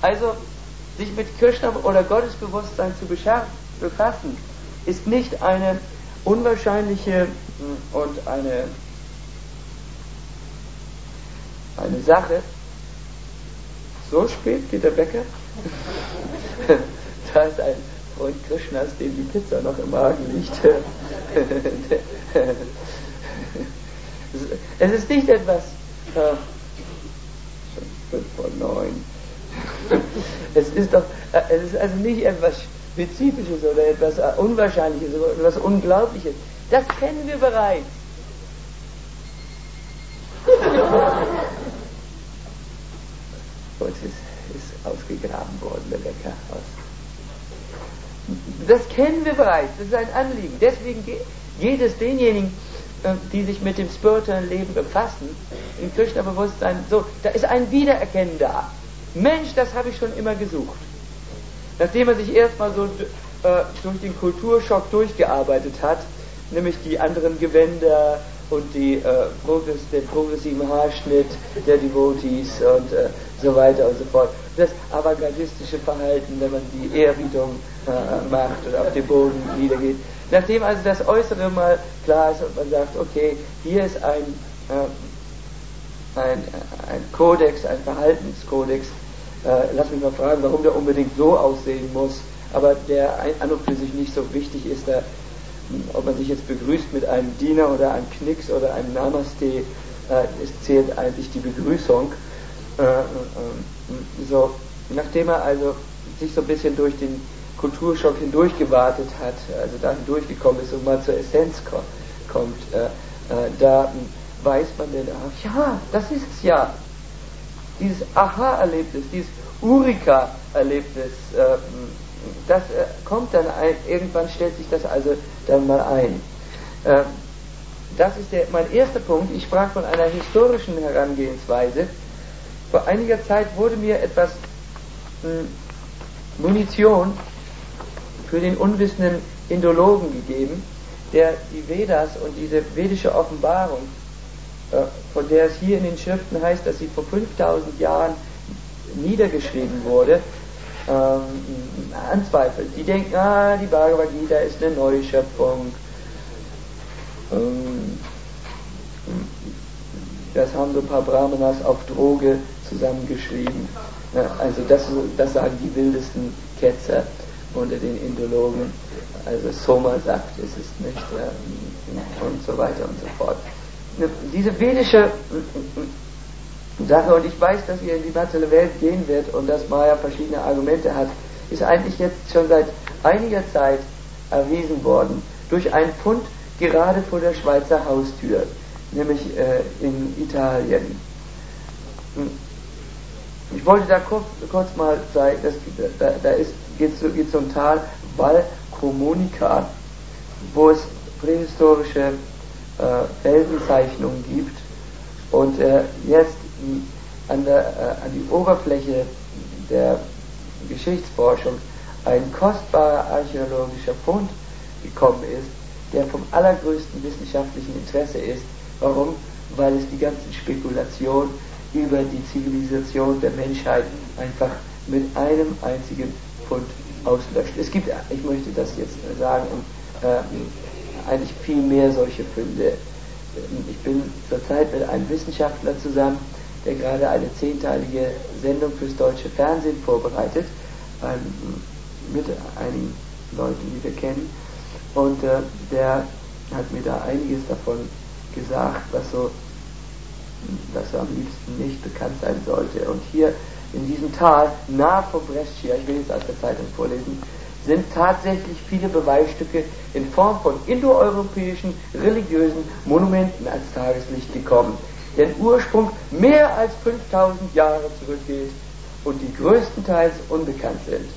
Also sich mit Krishna oder Gottesbewusstsein zu befassen, ist nicht eine unwahrscheinliche und eine Sache. So spät geht der Bäcker? Da ist ein Freund Krishnas, dem die Pizza noch im Magen liegt. Es ist nicht etwas, schon 8:55. Es ist also nicht etwas Spezifisches oder etwas Unwahrscheinliches oder etwas Unglaubliches. Das kennen wir bereits. Jetzt ist ausgegraben worden, der Bäcker. Das kennen wir bereits, das ist ein Anliegen. Deswegen geht es denjenigen, die sich mit dem spirituellen Leben befassen, im Krishna-Bewusstsein, so, da ist ein Wiedererkennen da. Mensch, das habe ich schon immer gesucht. Nachdem er sich erstmal so durch den Kulturschock durchgearbeitet hat, nämlich die anderen Gewänder und den progressiven Haarschnitt der Devotees und so weiter und so fort. Das avantgardistische Verhalten, wenn man die Ehrerbietung macht oder auf den Boden niedergeht. Nachdem also das Äußere mal klar ist und man sagt, okay, hier ist ein Kodex, ein Verhaltenskodex, lass mich mal fragen, warum der unbedingt so aussehen muss, aber der an und für sich nicht so wichtig ist, ob man sich jetzt begrüßt mit einem Diener oder einem Knicks oder einem Namaste, es zählt eigentlich die Begrüßung. So, nachdem er also sich so ein bisschen durch den Kulturschock hindurchgewartet hat, also da hindurchgekommen ist und mal zur Essenz kommt, da weiß man denn, ja, das ist es ja. Dieses Aha-Erlebnis, dieses Urika-Erlebnis, das kommt dann irgendwann stellt sich das also dann mal ein. Das ist mein erster Punkt. Ich sprach von einer historischen Herangehensweise. Vor einiger Zeit wurde mir etwas Munition für den unwissenden Indologen gegeben, der die Vedas und diese vedische Offenbarung, von der es hier in den Schriften heißt, dass sie vor 5000 Jahren niedergeschrieben wurde, anzweifelt. Die denken, die Bhagavad Gita ist eine Neuschöpfung. Das haben so ein paar Brahmanas auf Droge zusammengeschrieben. Also das sagen die wildesten Ketzer unter den Indologen. Also Soma sagt, es ist nicht und so weiter und so fort. Diese vedische Sache, und ich weiß, dass ihr in die materielle Welt gehen wird und dass Maya verschiedene Argumente hat, ist eigentlich jetzt schon seit einiger Zeit erwiesen worden durch einen Fund gerade vor der Schweizer Haustür, nämlich in Italien. Ich wollte da kurz mal zeigen, geht so ein Tal, Val Comunica, wo es prähistorische Felsenzeichnungen gibt und jetzt an die Oberfläche der Geschichtsforschung ein kostbarer archäologischer Fund gekommen ist, der vom allergrößten wissenschaftlichen Interesse ist. Warum? Weil es die ganzen Spekulationen über die Zivilisation der Menschheit einfach mit einem einzigen Fund auslöscht. Es gibt, ich möchte das jetzt sagen, eigentlich viel mehr solche Funde. Ich bin zurzeit mit einem Wissenschaftler zusammen, der gerade eine 10-teilige Sendung fürs deutsche Fernsehen vorbereitet, mit einigen Leuten, die wir kennen. Und der hat mir da einiges davon gesagt, was so am liebsten nicht bekannt sein sollte. Und hier in diesem Tal, nahe von Brescia, ich will jetzt aus der Zeitung vorlesen, sind tatsächlich viele Beweisstücke in Form von indoeuropäischen religiösen Monumenten ans Tageslicht gekommen, deren Ursprung mehr als 5000 Jahre zurückgeht und die größtenteils unbekannt sind.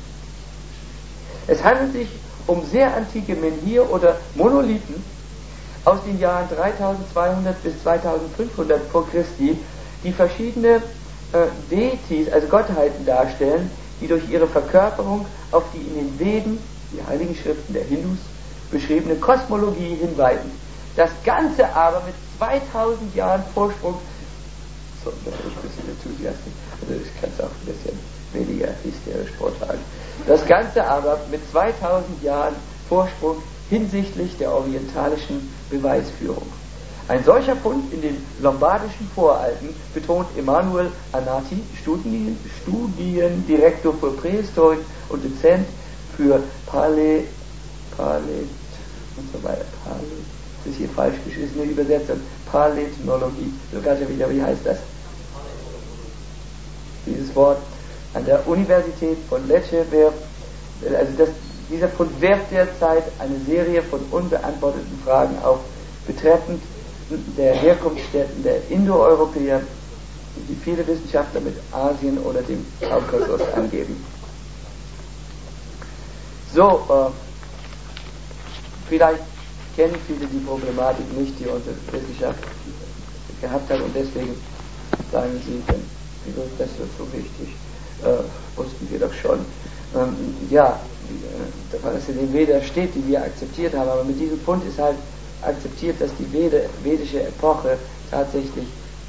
Es handelt sich um sehr antike Menhir oder Monolithen aus den Jahren 3200 bis 2500 vor Christi, die verschiedene Deities, also Gottheiten darstellen, die durch ihre Verkörperung auf die in den Veden, die heiligen Schriften der Hindus, beschriebene Kosmologie hinweisen. Das Ganze aber mit 2000 Jahren Vorsprung, so, da bin ich ein bisschen enthusiastisch, also ich kann es auch ein bisschen weniger hysterisch brutal. Das Ganze aber mit 2000 Jahren Vorsprung hinsichtlich der orientalischen Beweisführung. Ein solcher Fund in den lombardischen Voralpen, betont Emanuel Anati, Studiendirektor für Prähistorik und Dozent für und so weiter. Das ist hier falsch geschrieben, eine Übersetzung. Paläontologie. So ganz wieder, wie heißt das? Dieses Wort an der Universität von Lecce wirft, dieser Fund wirft derzeit eine Serie von unbeantworteten Fragen auf, betreffend der Herkunftsstätten der Indoeuropäer, die viele Wissenschaftler mit Asien oder dem Kaukasus angeben. So, vielleicht kennen viele die Problematik nicht, die unsere Wissenschaft gehabt hat, und deswegen sagen sie, wieso ist das so wichtig? Wussten wir doch schon. Was in den Veda steht, die wir akzeptiert haben, aber mit diesem Fund ist halt akzeptiert, dass die vedische Epoche tatsächlich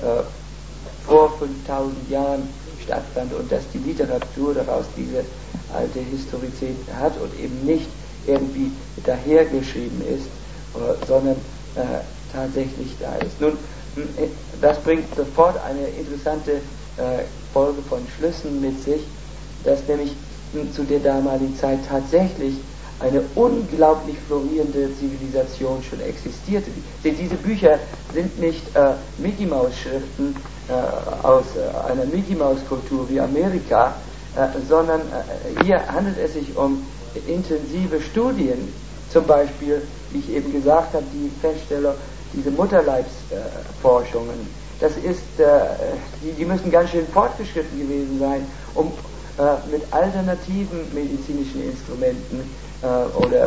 vor 5000 Jahren stattfand und dass die Literatur daraus diese alte Historizität hat und eben nicht irgendwie dahergeschrieben ist, sondern tatsächlich da ist. Nun, das bringt sofort eine interessante Folge von Schlüssen mit sich, dass nämlich zu der damaligen Zeit tatsächlich eine unglaublich florierende Zivilisation schon existierte. Diese Bücher sind nicht Mickey Maus Schriften aus einer Mickey Maus Kultur wie Amerika, sondern hier handelt es sich um intensive Studien, zum Beispiel, wie ich eben gesagt habe, die Feststellung, diese Mutterleibsforschungen, das ist, die müssen ganz schön fortgeschritten gewesen sein, um mit alternativen medizinischen Instrumenten oder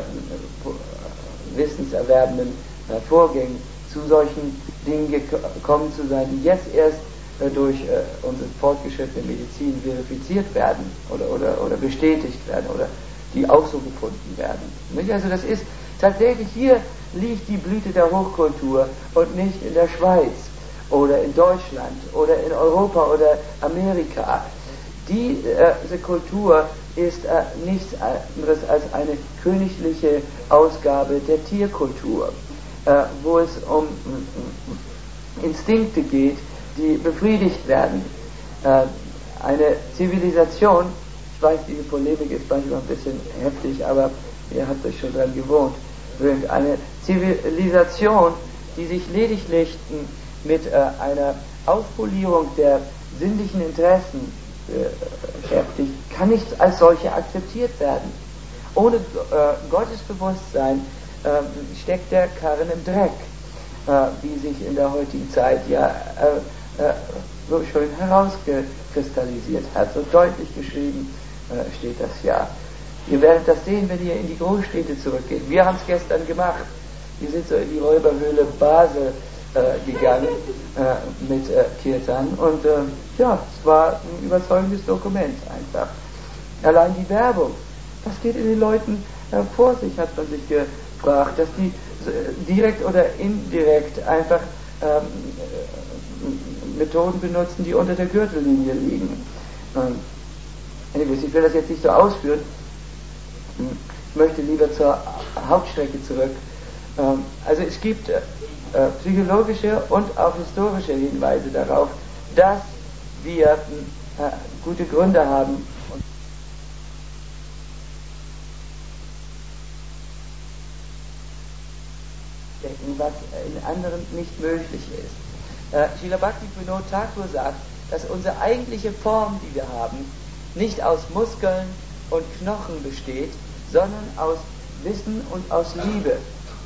wissenserwerbenden Vorgängen zu solchen Dingen gekommen zu sein, die jetzt erst durch unsere fortgeschrittene Medizin verifiziert werden oder bestätigt werden oder die auch so gefunden werden. Nicht? Also das ist tatsächlich, hier liegt die Blüte der Hochkultur und nicht in der Schweiz oder in Deutschland oder in Europa oder Amerika. Diese Kultur ist nichts anderes als eine königliche Ausgabe der Tierkultur, wo es um Instinkte geht, die befriedigt werden. Eine Zivilisation, ich weiß, diese Polemik ist manchmal ein bisschen heftig, aber ihr habt euch schon dran gewohnt, eine Zivilisation, die sich lediglich mit einer Auspolierung der sinnlichen Interessen beschäftigt, kann nicht als solche akzeptiert werden. Ohne Gottesbewusstsein steckt der Karren im Dreck, wie sich in der heutigen Zeit so schön herauskristallisiert hat. So deutlich geschrieben steht das ja. Ihr werdet das sehen, wenn ihr in die Großstädte zurückgeht. Wir haben es gestern gemacht. Wir sind so in die Räuberhöhle Basel gegangen mit Kirtan und es war ein überzeugendes Dokument einfach. Allein die Werbung, was geht in den Leuten vor sich, hat man sich gefragt, dass die direkt oder indirekt einfach Methoden benutzen, die unter der Gürtellinie liegen. Ich will das jetzt nicht so ausführen, ich möchte lieber zur Hauptstrecke zurück. Also es gibt psychologische und auch historische Hinweise darauf, dass wir gute Gründe haben, was in anderen nicht möglich ist. Srila Bhaktivinoda Thakur sagt, dass unsere eigentliche Form, die wir haben, nicht aus Muskeln und Knochen besteht, sondern aus Wissen und aus Liebe.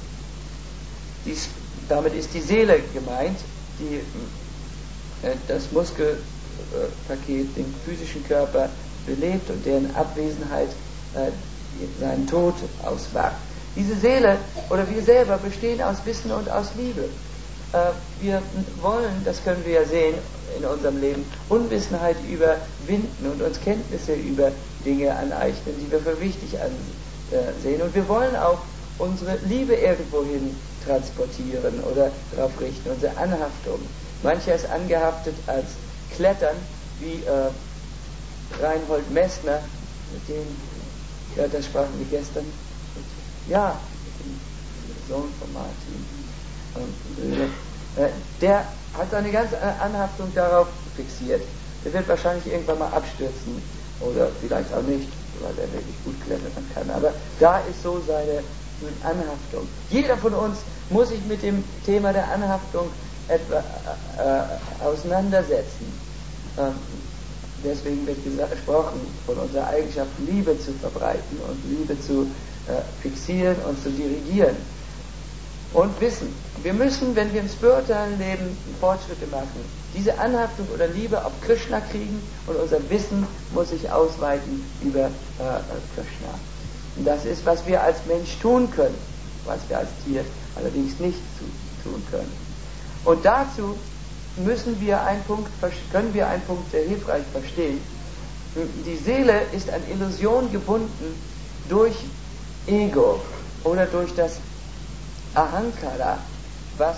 Damit ist die Seele gemeint, die das Muskelpaket, den physischen Körper belebt und deren Abwesenheit seinen Tod ausmacht. Diese Seele oder wir selber bestehen aus Wissen und aus Liebe. Wir wollen, das können wir ja sehen in unserem Leben, Unwissenheit überwinden und uns Kenntnisse über Dinge aneignen, die wir für wichtig ansehen. Und wir wollen auch unsere Liebe irgendwohin transportieren oder darauf richten, unsere Anhaftung. Mancher ist angehaftet als Klettern, wie Reinhold Messner, mit dem, ja, da sprachen wir gestern, ja, mit dem Sohn von Martin und der hat seine ganze Anhaftung darauf fixiert. Der wird wahrscheinlich irgendwann mal abstürzen oder vielleicht auch nicht, weil er wirklich gut klettern kann. Aber da ist so seine Anhaftung. Jeder von uns muss sich mit dem Thema der Anhaftung auseinandersetzen. Deswegen wird gesprochen von unserer Eigenschaft, Liebe zu verbreiten und Liebe zu fixieren und zu dirigieren. Und wissen, wir müssen, wenn wir im spirituellen Leben Fortschritte machen, diese Anhaftung oder Liebe auf Krishna kriegen und unser Wissen muss sich ausweiten über Krishna. Und das ist, was wir als Mensch tun können, was wir als Tier allerdings nicht tun können. Und dazu können wir einen Punkt sehr hilfreich verstehen. Die Seele ist an Illusion gebunden durch Ego oder durch das Ahankara, was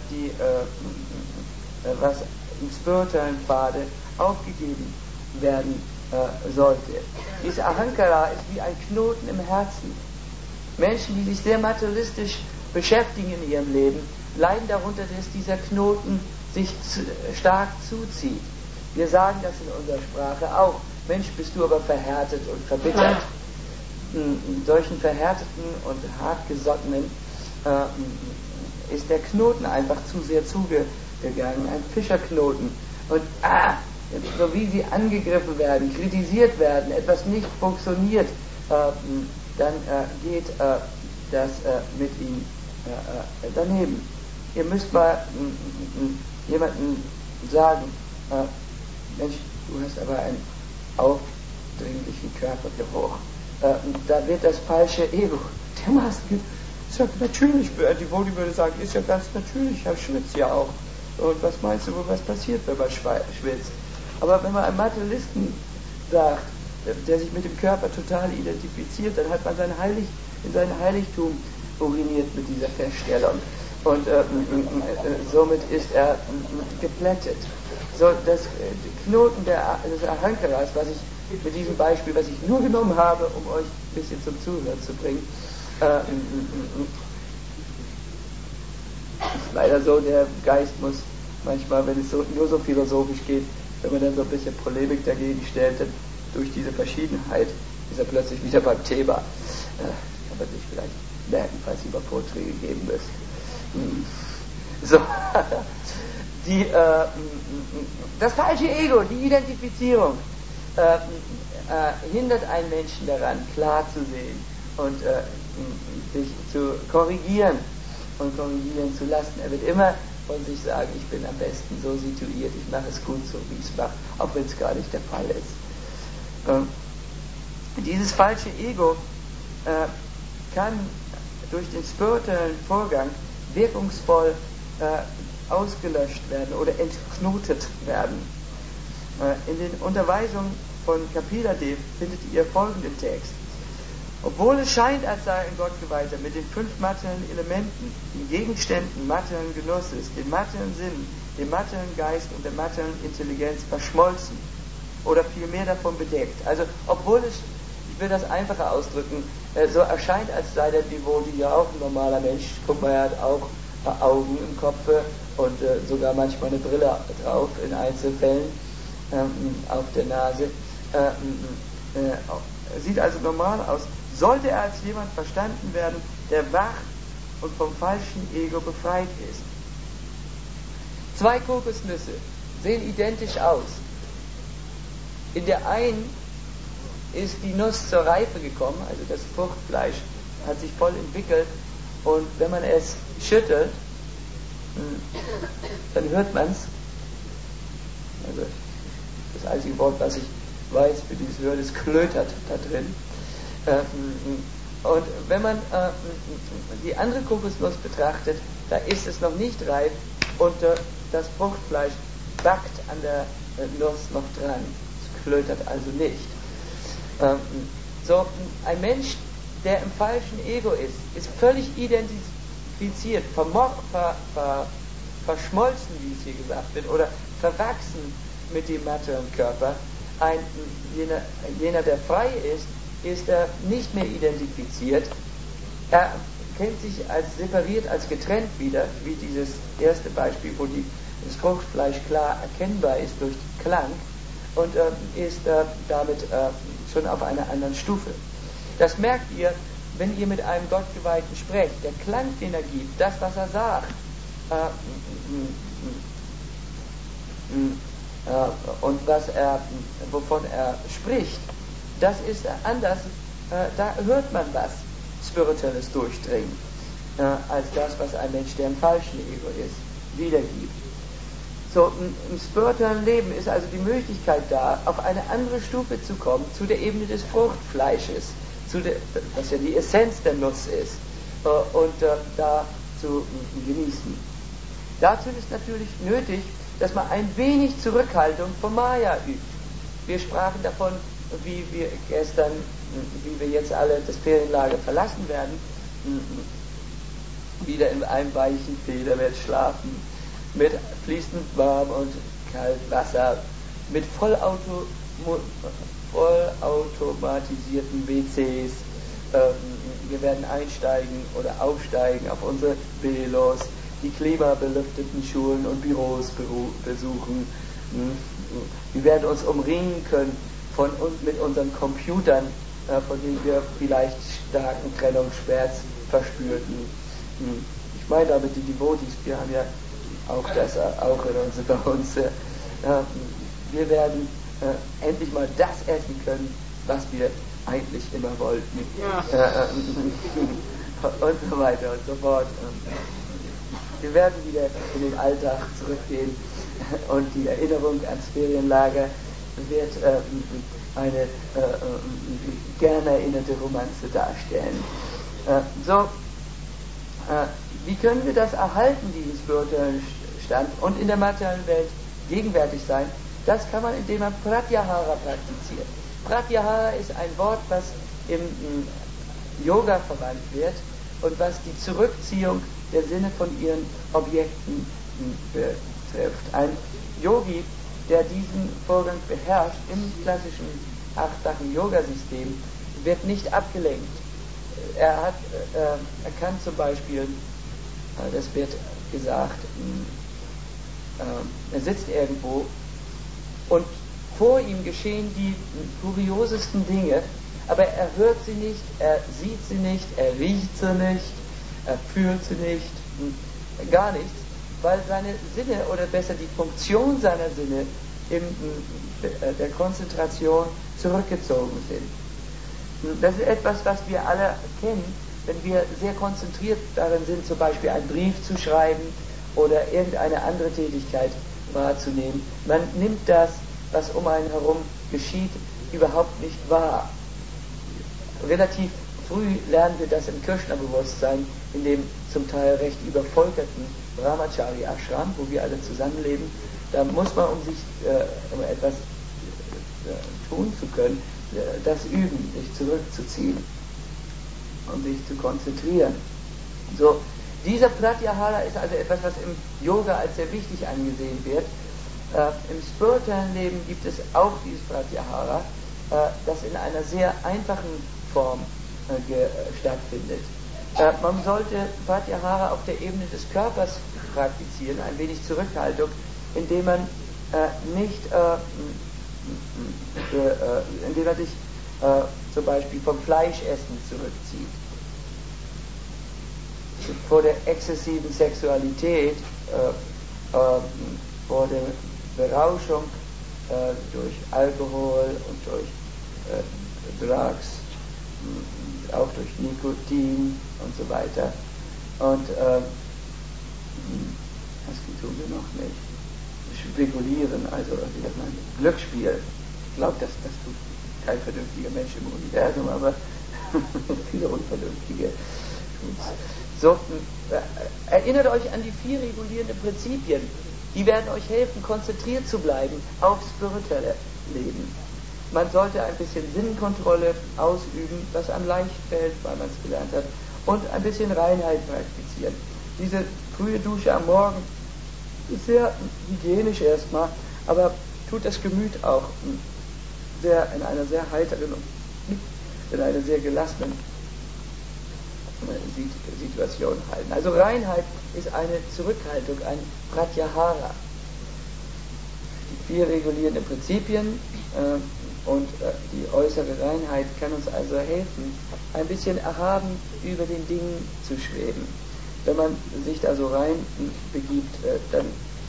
im spirituellen Pfade aufgegeben werden sollte. Dieses Ahankara ist wie ein Knoten im Herzen. Menschen, die sich sehr materialistisch beschäftigen in ihrem Leben, leiden darunter, dass dieser Knoten sich stark zuzieht. Wir sagen das in unserer Sprache auch. Mensch, bist du aber verhärtet und verbittert. In solchen verhärteten und hartgesottenen ist der Knoten einfach zu sehr zugegangen, ein Fischerknoten. Und so wie sie angegriffen werden, kritisiert werden, etwas nicht funktioniert, dann geht das mit ihnen daneben. Ihr müsst mal jemandem sagen, Mensch, du hast aber einen aufdringlichen Körpergeruch. Da wird das falsche Ego dermaßen. Ist ja natürlich, die Wodi würde sagen, ist ja ganz natürlich, ich schwitze ja auch. Und was meinst du, was passiert, wenn man schwitzt? Aber wenn man einem Materialisten sagt, der sich mit dem Körper total identifiziert, dann hat man in sein Heiligtum uriniert mit dieser Feststellung. Und somit ist er geplättet. So, das Knoten des Ahankaras, was ich mit diesem Beispiel, was ich nur genommen habe, um euch ein bisschen zum Zuhören zu bringen, ist leider so, der Geist muss manchmal, wenn es nur so philosophisch geht, wenn man dann so ein bisschen Polemik dagegen stellt, dann durch diese Verschiedenheit ist er plötzlich wieder beim Thema. Kann man sich vielleicht merken, falls ihr mal Vorträge geben müsst. So, das falsche Ego, die Identifizierung, hindert einen Menschen daran, klar zu sehen und sich zu korrigieren und korrigieren zu lassen. Er wird immer von sich sagen, ich bin am besten so situiert, ich mache es gut so, wie ich es mache, auch wenn es gar nicht der Fall ist. Dieses falsche Ego kann durch den spirituellen Vorgang wirkungsvoll ausgelöscht werden oder entknotet werden. In den Unterweisungen von Kapiladev findet ihr folgenden Text. Obwohl es scheint, als sei ein Gottgeweihter mit den 5 materiellen Elementen, den Gegenständen materiellen Genusses, den materiellen Sinnen, dem materiellen Geist und der materiellen Intelligenz verschmolzen oder vielmehr davon bedeckt. Also obwohl es, ich will das einfacher ausdrücken, so erscheint, als sei der Devotee ja auch ein normaler Mensch. Guck mal, er hat auch Augen im Kopf und sogar manchmal eine Brille drauf in Einzelfällen auf der Nase. Sieht also normal aus. Sollte er als jemand verstanden werden, der wach und vom falschen Ego befreit ist. 2 Kokosnüsse sehen identisch aus. In der einen ist die Nuss zur Reife gekommen, also das Fruchtfleisch hat sich voll entwickelt und wenn man es schüttelt, dann hört man es. Also das einzige Wort, was ich weiß für dieses Hören, ist klötert da drin. Und wenn man die andere Kokosnuss betrachtet, da ist es noch nicht reif und das Fruchtfleisch backt an der Nuss noch dran. Es klötert also nicht. So ein Mensch, der im falschen Ego ist völlig identifiziert, verschmolzen, wie es hier gesagt wird, oder verwachsen mit dem materiellen Körper, jener, der frei ist nicht mehr identifiziert. Er kennt sich als separiert, als getrennt wieder, wie dieses erste Beispiel, wo das Fruchtfleisch klar erkennbar ist durch Klang und ist damit schon auf einer anderen Stufe. Das merkt ihr, wenn ihr mit einem Gottgeweihten sprecht. Der Klang, den er gibt, das, was er sagt, und wovon er spricht, das ist anders, da hört man was Spirituelles durchdringen, als das, was ein Mensch, der im falschen Ego ist, wiedergibt. So, im spirituellen Leben ist also die Möglichkeit da, auf eine andere Stufe zu kommen, zu der Ebene des Fruchtfleisches, was ja die Essenz der Nuss ist, und da zu genießen. Dazu ist natürlich nötig, dass man ein wenig Zurückhaltung vom Maya übt. Wir sprachen davon, wie wir jetzt alle das Ferienlager verlassen werden, wieder in einem weichen Federbett schlafen, mit fließend warm und kalt Wasser, mit vollautomatisierten WCs. Wir werden einsteigen oder aufsteigen auf unsere Velos, die klimabelüfteten Schulen und Büros besuchen. Wir werden uns umringen können mit unseren Computern, von denen wir vielleicht starken Trennungsschmerz verspürten. Ich meine damit die Devotees, wir haben ja auch das auch bei uns. Wir werden endlich mal das essen können, was wir eigentlich immer wollten. Ja. Und so weiter und so fort. Wir werden wieder in den Alltag zurückgehen und die Erinnerung ans Ferienlager wird eine gerne erinnerte Romanze darstellen. Wie können wir das erhalten, diesen spirituellen Stand, und in der materiellen Welt gegenwärtig sein? Das kann man, indem man Pratyahara praktiziert. Pratyahara ist ein Wort, was im Yoga verwandt wird und was die Zurückziehung der Sinne von ihren Objekten betrifft. Ein Yogi, der diesen Vorgang beherrscht im klassischen achtfachen Yoga-System, wird nicht abgelenkt. Er kann zum Beispiel, das wird gesagt, er sitzt irgendwo und vor ihm geschehen die kuriosesten Dinge, aber er hört sie nicht, er sieht sie nicht, er riecht sie nicht, er fühlt sie nicht, gar nichts, weil seine Sinne, oder besser die Funktion seiner Sinne in der Konzentration zurückgezogen sind. Das ist etwas, was wir alle kennen, wenn wir sehr konzentriert darin sind, zum Beispiel einen Brief zu schreiben oder irgendeine andere Tätigkeit wahrzunehmen. Man nimmt das, was um einen herum geschieht, überhaupt nicht wahr. Relativ früh lernen wir das im Krishna-Bewusstsein, in dem zum Teil recht übervölkerten Brahmachari-Ashram, wo wir alle zusammenleben. Da muss man, um etwas tun zu können, das üben, sich zurückzuziehen und sich zu konzentrieren. So, dieser Pratyahara ist also etwas, was im Yoga als sehr wichtig angesehen wird. Im spirituellen Leben gibt es auch dieses Pratyahara, das in einer sehr einfachen Form stattfindet. Man sollte Pratyahara auf der Ebene des Körpers praktizieren, ein wenig Zurückhaltung, indem man indem man sich zum Beispiel vom Fleischessen zurückzieht. Vor der exzessiven Sexualität, vor der Berauschung durch Alkohol und durch Drugs, auch durch Nikotin und so weiter. Und was tun wir noch nicht? Spekulieren, also wie das man Glücksspiel. Ich glaube, das tut kein vernünftiger Mensch im Universum, aber viele Unvernünftige. So, erinnert euch an die 4 regulierenden Prinzipien. Die werden euch helfen, konzentriert zu bleiben auf spirituelle Leben. Man sollte ein bisschen Sinnkontrolle ausüben, was einem leicht fällt, weil man es gelernt hat, und ein bisschen Reinheit praktizieren. Diese frühe Dusche am Morgen ist sehr hygienisch erstmal, aber tut das Gemüt auch in einer sehr heiteren und in einer sehr gelassenen Situation halten. Also Reinheit ist eine Zurückhaltung, ein Pratyahara. Die 4 regulierenden Prinzipien und die äußere Reinheit kann uns also helfen, ein bisschen erhaben über den Dingen zu schweben. Wenn man sich da so rein begibt, dann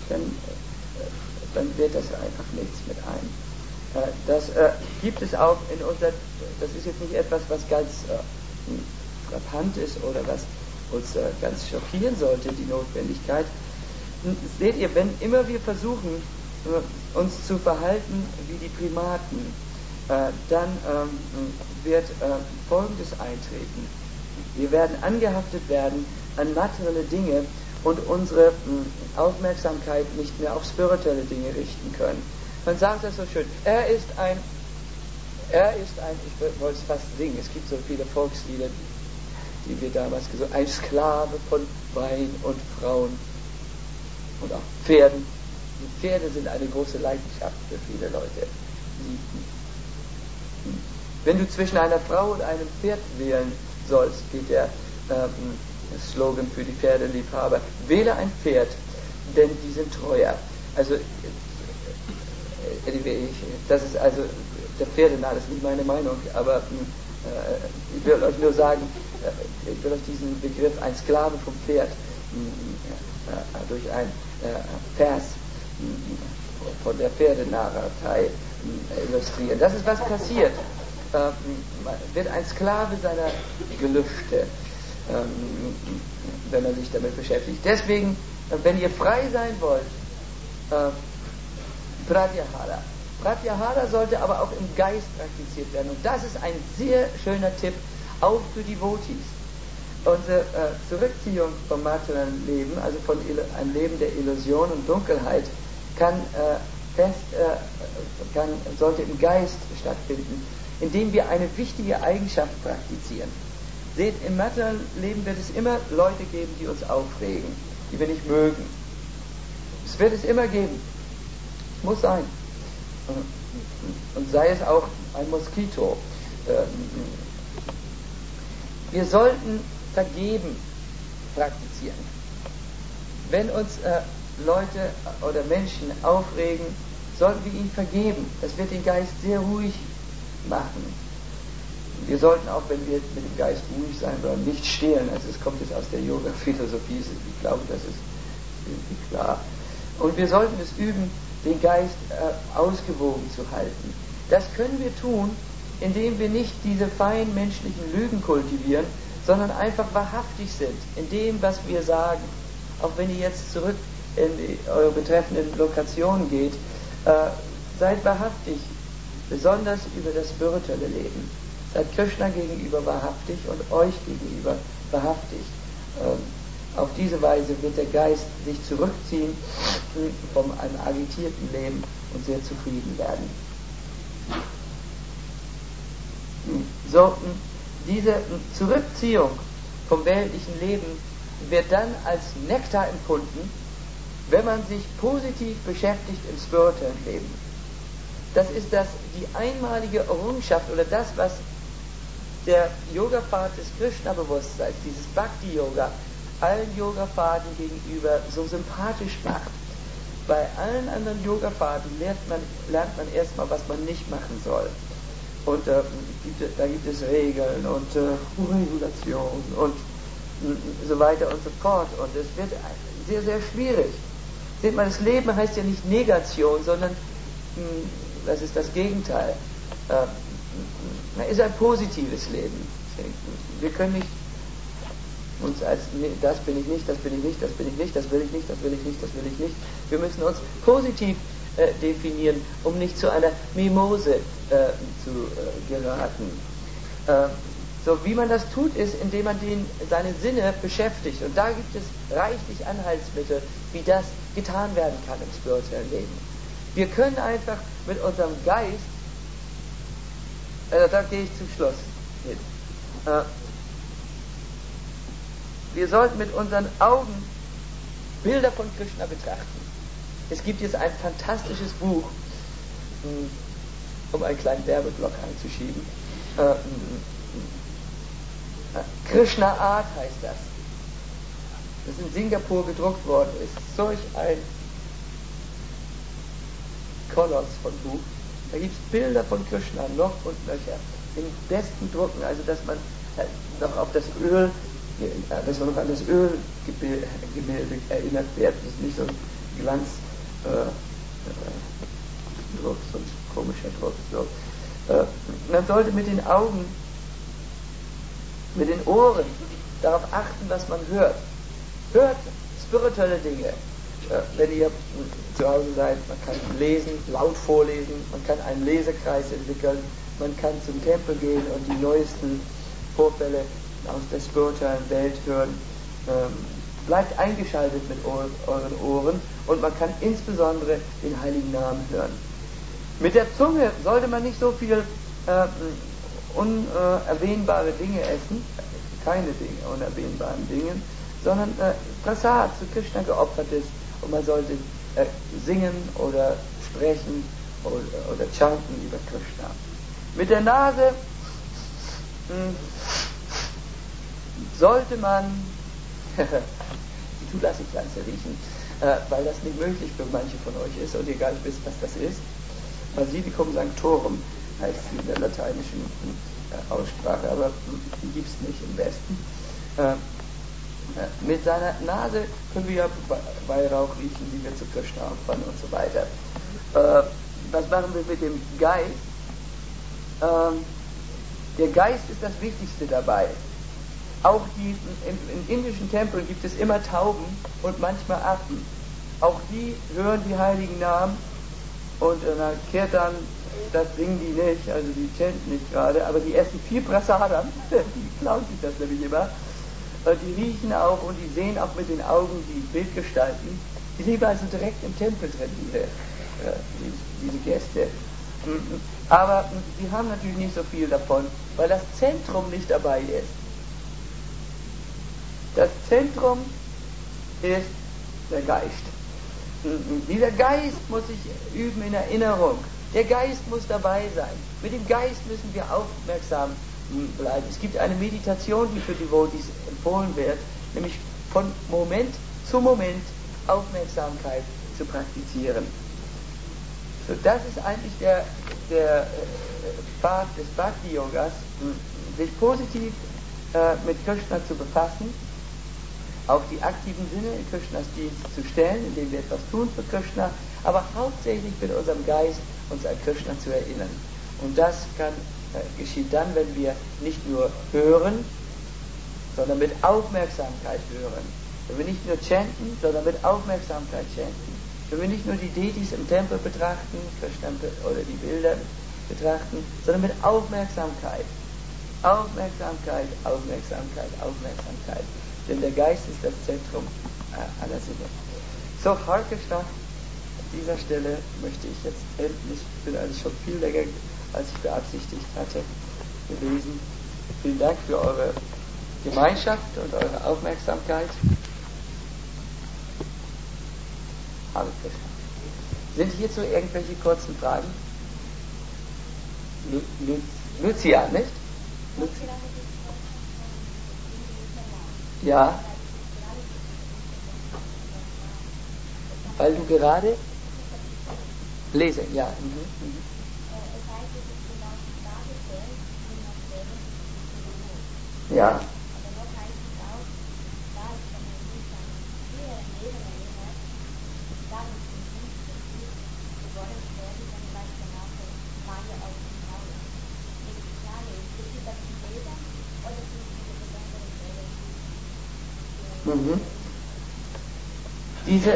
wird das einfach nichts mit einem. Das gibt es auch in unserer, das ist jetzt nicht etwas, was ganz frappant ist oder was uns ganz schockieren sollte, die Notwendigkeit. Seht ihr, wenn immer wir versuchen, uns zu verhalten wie die Primaten, dann wird Folgendes eintreten. Wir werden angehaftet werden an materielle Dinge und unsere Aufmerksamkeit nicht mehr auf spirituelle Dinge richten können. Man sagt das so schön, er ist ein, ich wollte es fast singen, es gibt so viele Volkslieder, die wir damals gesungen haben, ein Sklave von Wein und Frauen und auch Pferden. Die Pferde sind eine große Leidenschaft für viele Leute. Wenn du zwischen einer Frau und einem Pferd wählen sollst, geht der Slogan für die Pferdeliebhaber, wähle ein Pferd, denn die sind treuer. Also das ist also der Pferdenah, das ist nicht meine Meinung, aber ich will euch nur sagen, ich will euch diesen Begriff, ein Sklave vom Pferd, durch ein Vers von der Pferdenarrerei illustrieren. Das ist, was passiert. Wird ein Sklave seiner Gelüste, wenn man sich damit beschäftigt. Deswegen, wenn ihr frei sein wollt, Pratyahara. Pratyahara sollte aber auch im Geist praktiziert werden. Und das ist ein sehr schöner Tipp, auch für Devotees. Unsere Zurückziehung vom materiellen Leben, also von einem Leben der Illusion und Dunkelheit, sollte im Geist stattfinden, indem wir eine wichtige Eigenschaft praktizieren. Seht, im materiellen Leben wird es immer Leute geben, die uns aufregen, die wir nicht mögen. Es wird es immer geben. Muss sein. Und sei es auch ein Moskito. Wir sollten Vergeben praktizieren. Wenn uns Leute oder Menschen aufregen, sollten wir ihnen vergeben. Das wird den Geist sehr ruhig machen. Wir sollten auch, wenn wir mit dem Geist ruhig sein wollen, nicht stehlen. Also es kommt jetzt aus der Yoga-Philosophie, ich glaube, das ist irgendwie klar. Und wir sollten es üben, den Geist ausgewogen zu halten. Das können wir tun, indem wir nicht diese feinen menschlichen Lügen kultivieren, sondern einfach wahrhaftig sind in dem, was wir sagen. Auch wenn ihr jetzt zurück in eure betreffenden Lokationen geht, seid wahrhaftig, besonders über das spirituelle Leben. Seid Krishna gegenüber wahrhaftig und euch gegenüber wahrhaftig. Auf diese Weise wird der Geist sich zurückziehen von einem agitierten Leben und sehr zufrieden werden. So, diese Zurückziehung vom weltlichen Leben wird dann als Nektar empfunden, wenn man sich positiv beschäftigt im spirituellen Leben. Das ist die einmalige Errungenschaft oder das, was der Yoga-Pfad des Krishna-Bewusstseins, dieses Bhakti-Yoga, allen Yoga-Pfaden gegenüber so sympathisch macht. Bei allen anderen Yoga-Pfaden lernt man erstmal, was man nicht machen soll. Und da gibt es Regeln und Regulationen und so weiter und so fort. Und es wird sehr, sehr schwierig. Seht mal, das Leben heißt ja nicht Negation, sondern das ist das Gegenteil. Es ist ein positives Leben. Wir können nicht uns als, nee, das bin ich nicht, das bin ich nicht, das bin ich nicht, das will ich nicht, das will ich nicht, das will ich nicht. Wir müssen uns positiv definieren, um nicht zu einer Mimose zu geraten. So wie man das tut, ist, indem man seine Sinne beschäftigt. Und da gibt es reichlich Anhaltsmittel, wie das getan werden kann im spirituellen Leben. Wir können einfach mit unserem Geist, da gehe ich zum Schluss hin. Wir sollten mit unseren Augen Bilder von Krishna betrachten. Es gibt jetzt ein fantastisches Buch, um einen kleinen Werbeblock einzuschieben. Krishna Art heißt das. Das in Singapur gedruckt worden ist. Solch ein Koloss von Buch. Da gibt es Bilder von Krishna noch und nöcher. In besten Drucken, also dass man noch auf das Öl, dass man noch an das Ölgemälde erinnert wird. Das ist nicht so ein Glanzdruck, so ein komischer Druck. So. Man sollte mit den Augen, mit den Ohren darauf achten, was man hört. Hört spirituelle Dinge. Wenn ihr zu Hause seid, man kann lesen, laut vorlesen, man kann einen Lesekreis entwickeln, man kann zum Tempel gehen und die neuesten Vorfälle aus der spirituellen Welt hören. Bleibt eingeschaltet mit euren Ohren und man kann insbesondere den heiligen Namen hören. Mit der Zunge sollte man nicht so viel unerwähnbare Dinge essen, keine unerwähnbaren Dinge, sondern Prasad zu Krishna geopfert ist und man sollte singen oder sprechen oder chanten über Krishna. Mit der Nase sollte man die Tulasi-Pflanze riechen, weil das nicht möglich für manche von euch ist und ihr gar nicht wisst, was das ist. Basilicum sanctorum heißt sie in der lateinischen Aussprache, aber die gibt es nicht im Westen. Mit seiner Nase können wir ja Weihrauch riechen, die wir zu Krishna opfern und so weiter. Was machen wir mit dem Geist? Der Geist ist das Wichtigste dabei. Auch in indischen Tempeln gibt es immer Tauben und manchmal Affen. Auch die hören die heiligen Namen und dann Kirtan, das singen die nicht, also die chanten nicht gerade, aber die essen viel Prasadam, die klauen sich das nämlich immer. Die riechen auch und die sehen auch mit den Augen die Bildgestalten. Die leben also direkt im Tempel drin, diese Gäste. Aber sie haben natürlich nicht so viel davon, weil das Zentrum nicht dabei ist. Das Zentrum ist der Geist. Dieser Geist muss sich üben in Erinnerung. Der Geist muss dabei sein. Mit dem Geist müssen wir aufmerksam bleiben. Es gibt eine Meditation, die für Devotees empfohlen wird, nämlich von Moment zu Moment Aufmerksamkeit zu praktizieren. So, das ist eigentlich der Pfad des Bhakti-Yogas, sich positiv mit Krishna zu befassen, auf die aktiven Sinne in Krishnas Dienst zu stellen, indem wir etwas tun für Krishna, aber hauptsächlich mit unserem Geist uns an Krishna zu erinnern. Und das geschieht dann, wenn wir nicht nur hören, sondern mit Aufmerksamkeit hören. Wenn wir nicht nur chanten, sondern mit Aufmerksamkeit chanten. Wenn wir nicht nur die Deities im Tempel betrachten, Krishna oder die Bilder betrachten, sondern mit Aufmerksamkeit. Aufmerksamkeit, Aufmerksamkeit, Aufmerksamkeit. Denn der Geist ist das Zentrum aller Sinne. So, Hare Krishna, an dieser Stelle möchte ich jetzt endlich, ich bin eigentlich schon viel länger, als ich beabsichtigt hatte, gewesen. Vielen Dank für eure Gemeinschaft und eure Aufmerksamkeit. Hare Krishna. Sind hierzu irgendwelche kurzen Fragen? Lucia, nicht? Lucia. Ja. Weil du gerade lese, ja. Ja. Diese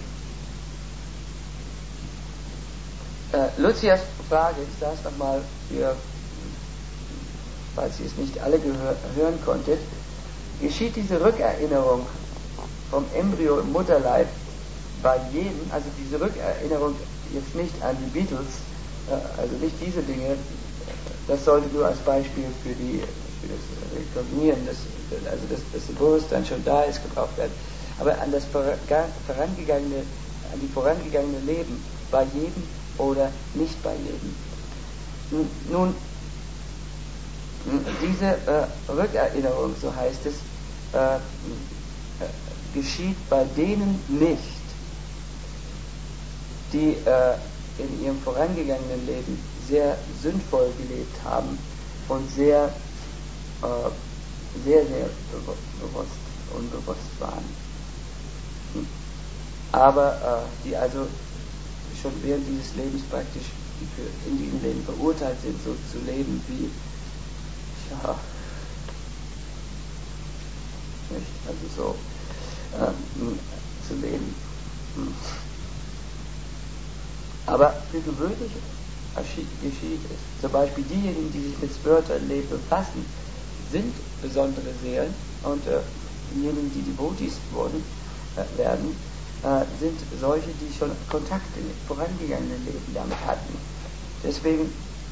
Lucias Frage, ich sage es nochmal, falls ihr es nicht alle hören konntet, geschieht diese Rückerinnerung vom Embryo im Mutterleib bei jedem, also diese Rückerinnerung jetzt nicht an die Beatles, also nicht diese Dinge, das sollte nur als Beispiel für das Rekognieren, also dass das Bewusstsein schon da ist, gebraucht werden. Aber an das vorangegangene Leben bei jedem oder nicht bei jedem. Nun, diese Rückerinnerung, so heißt es, geschieht bei denen nicht, die in ihrem vorangegangenen Leben sehr sündvoll gelebt haben und sehr bewusst, unbewusst waren. Aber die also schon während dieses Lebens praktisch in diesem Leben verurteilt sind, so zu leben wie, nicht, also so zu leben. Aber für gewöhnlich geschieht es. Zum Beispiel diejenigen, die sich mit Spiritual Leben befassen, sind besondere Seelen, und diejenigen, die Devotees werden, sind solche, die schon Kontakt im vorangegangenen Leben damit hatten. Deswegen,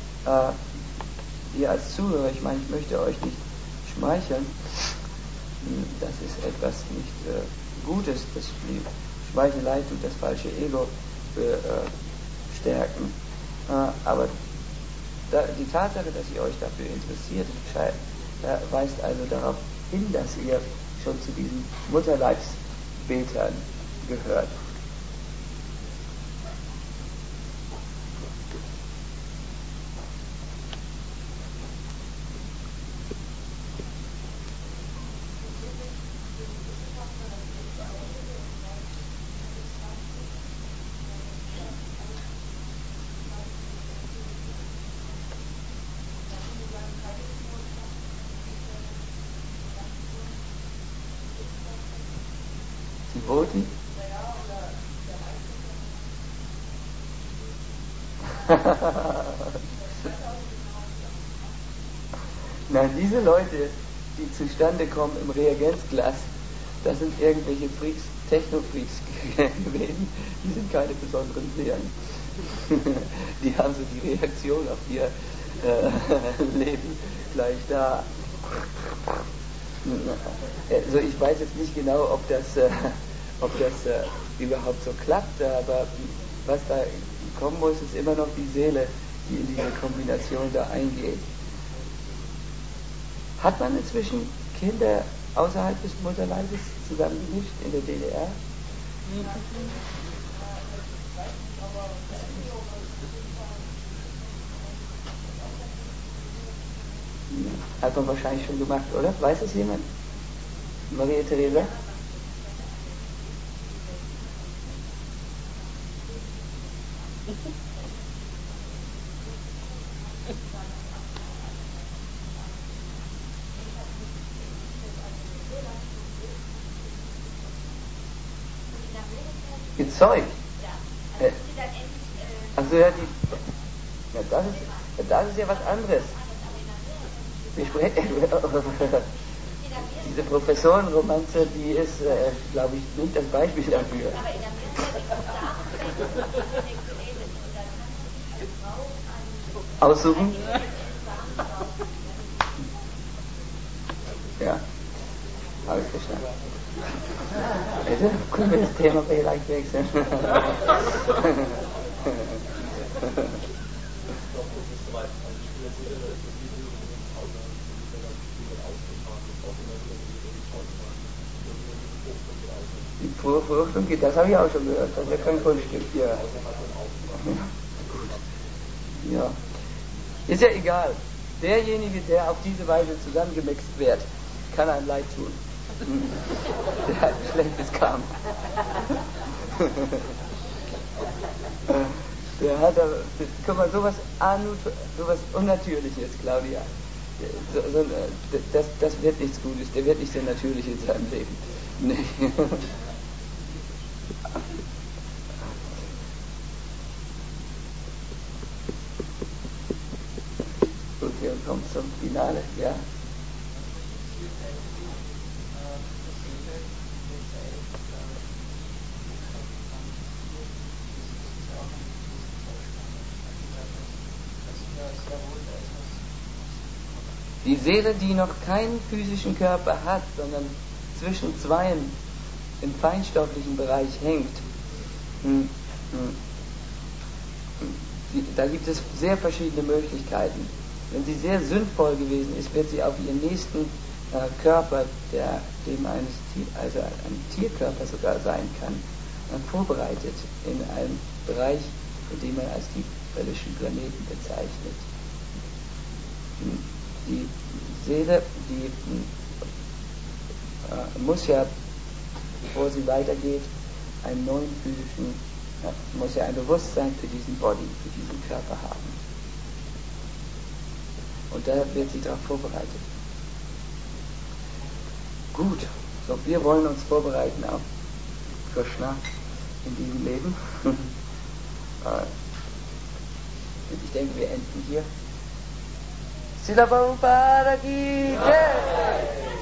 ihr als Zuhörer, ich meine, ich möchte euch nicht schmeicheln, das ist etwas nicht Gutes, das Schmeichelei tut das falsche Ego stärken. Aber die Tatsache, dass ihr euch dafür interessiert, weist also darauf hin, dass ihr schon zu diesen Mutterleibsbetern gehört. Devotee? Nein, diese Leute, die zustande kommen im Reagenzglas, das sind irgendwelche Freaks, Techno-Freaks gewesen, die sind keine besonderen Seelen. Die haben so die Reaktion auf ihr Leben gleich da. Also ich weiß jetzt nicht genau, ob das überhaupt so klappt, aber was da kommen muss, ist immer noch die Seele, die in diese Kombination da eingeht. Hat man inzwischen Kinder außerhalb des Mutterleibes zusammengemischt in der DDR? Hat man wahrscheinlich schon gemacht, oder? Weiß es jemand? Maria Theresa? Gezeugt? Also ja, das ist ja was anderes. Diese Professorenromanze, die ist, glaube ich, nicht das Beispiel dafür. Aussuchen? Ja, habe ich verstanden. Also, können wir das Thema vielleicht wechseln? Die Befruchtung geht, das habe ich auch schon gehört, das ist ja kein Grundstück hier. Ja. Gut. Ja. Ist ja egal. Derjenige, der auf diese Weise zusammengemixt wird, kann einem leid tun. Der hat ein schlechtes Karma. Der hat aber, guck mal, sowas Unnatürliches, Claudia. Das wird nichts Gutes, der wird nicht sehr natürlich in seinem Leben. Nee. Gut, wir kommen zum Finale, ja. Die Seele, die noch keinen physischen Körper hat, sondern zwischen zweien im feinstofflichen Bereich hängt, da gibt es sehr verschiedene Möglichkeiten. Wenn sie sehr sündvoll gewesen ist, wird sie auf ihren nächsten Körper, der dem also ein Tierkörper sogar sein kann, vorbereitet in einem Bereich, den man als die höllischen Planeten bezeichnet. Die Seele, die muss ja, bevor sie weitergeht, einen neuen physischen, muss ja ein Bewusstsein für diesen Body, für diesen Körper haben. Und da wird sie darauf vorbereitet. Gut, so wir wollen uns vorbereiten auf Krishna in diesem Leben. Und ich denke, wir enden hier. Srila Prabhupada ki Jai!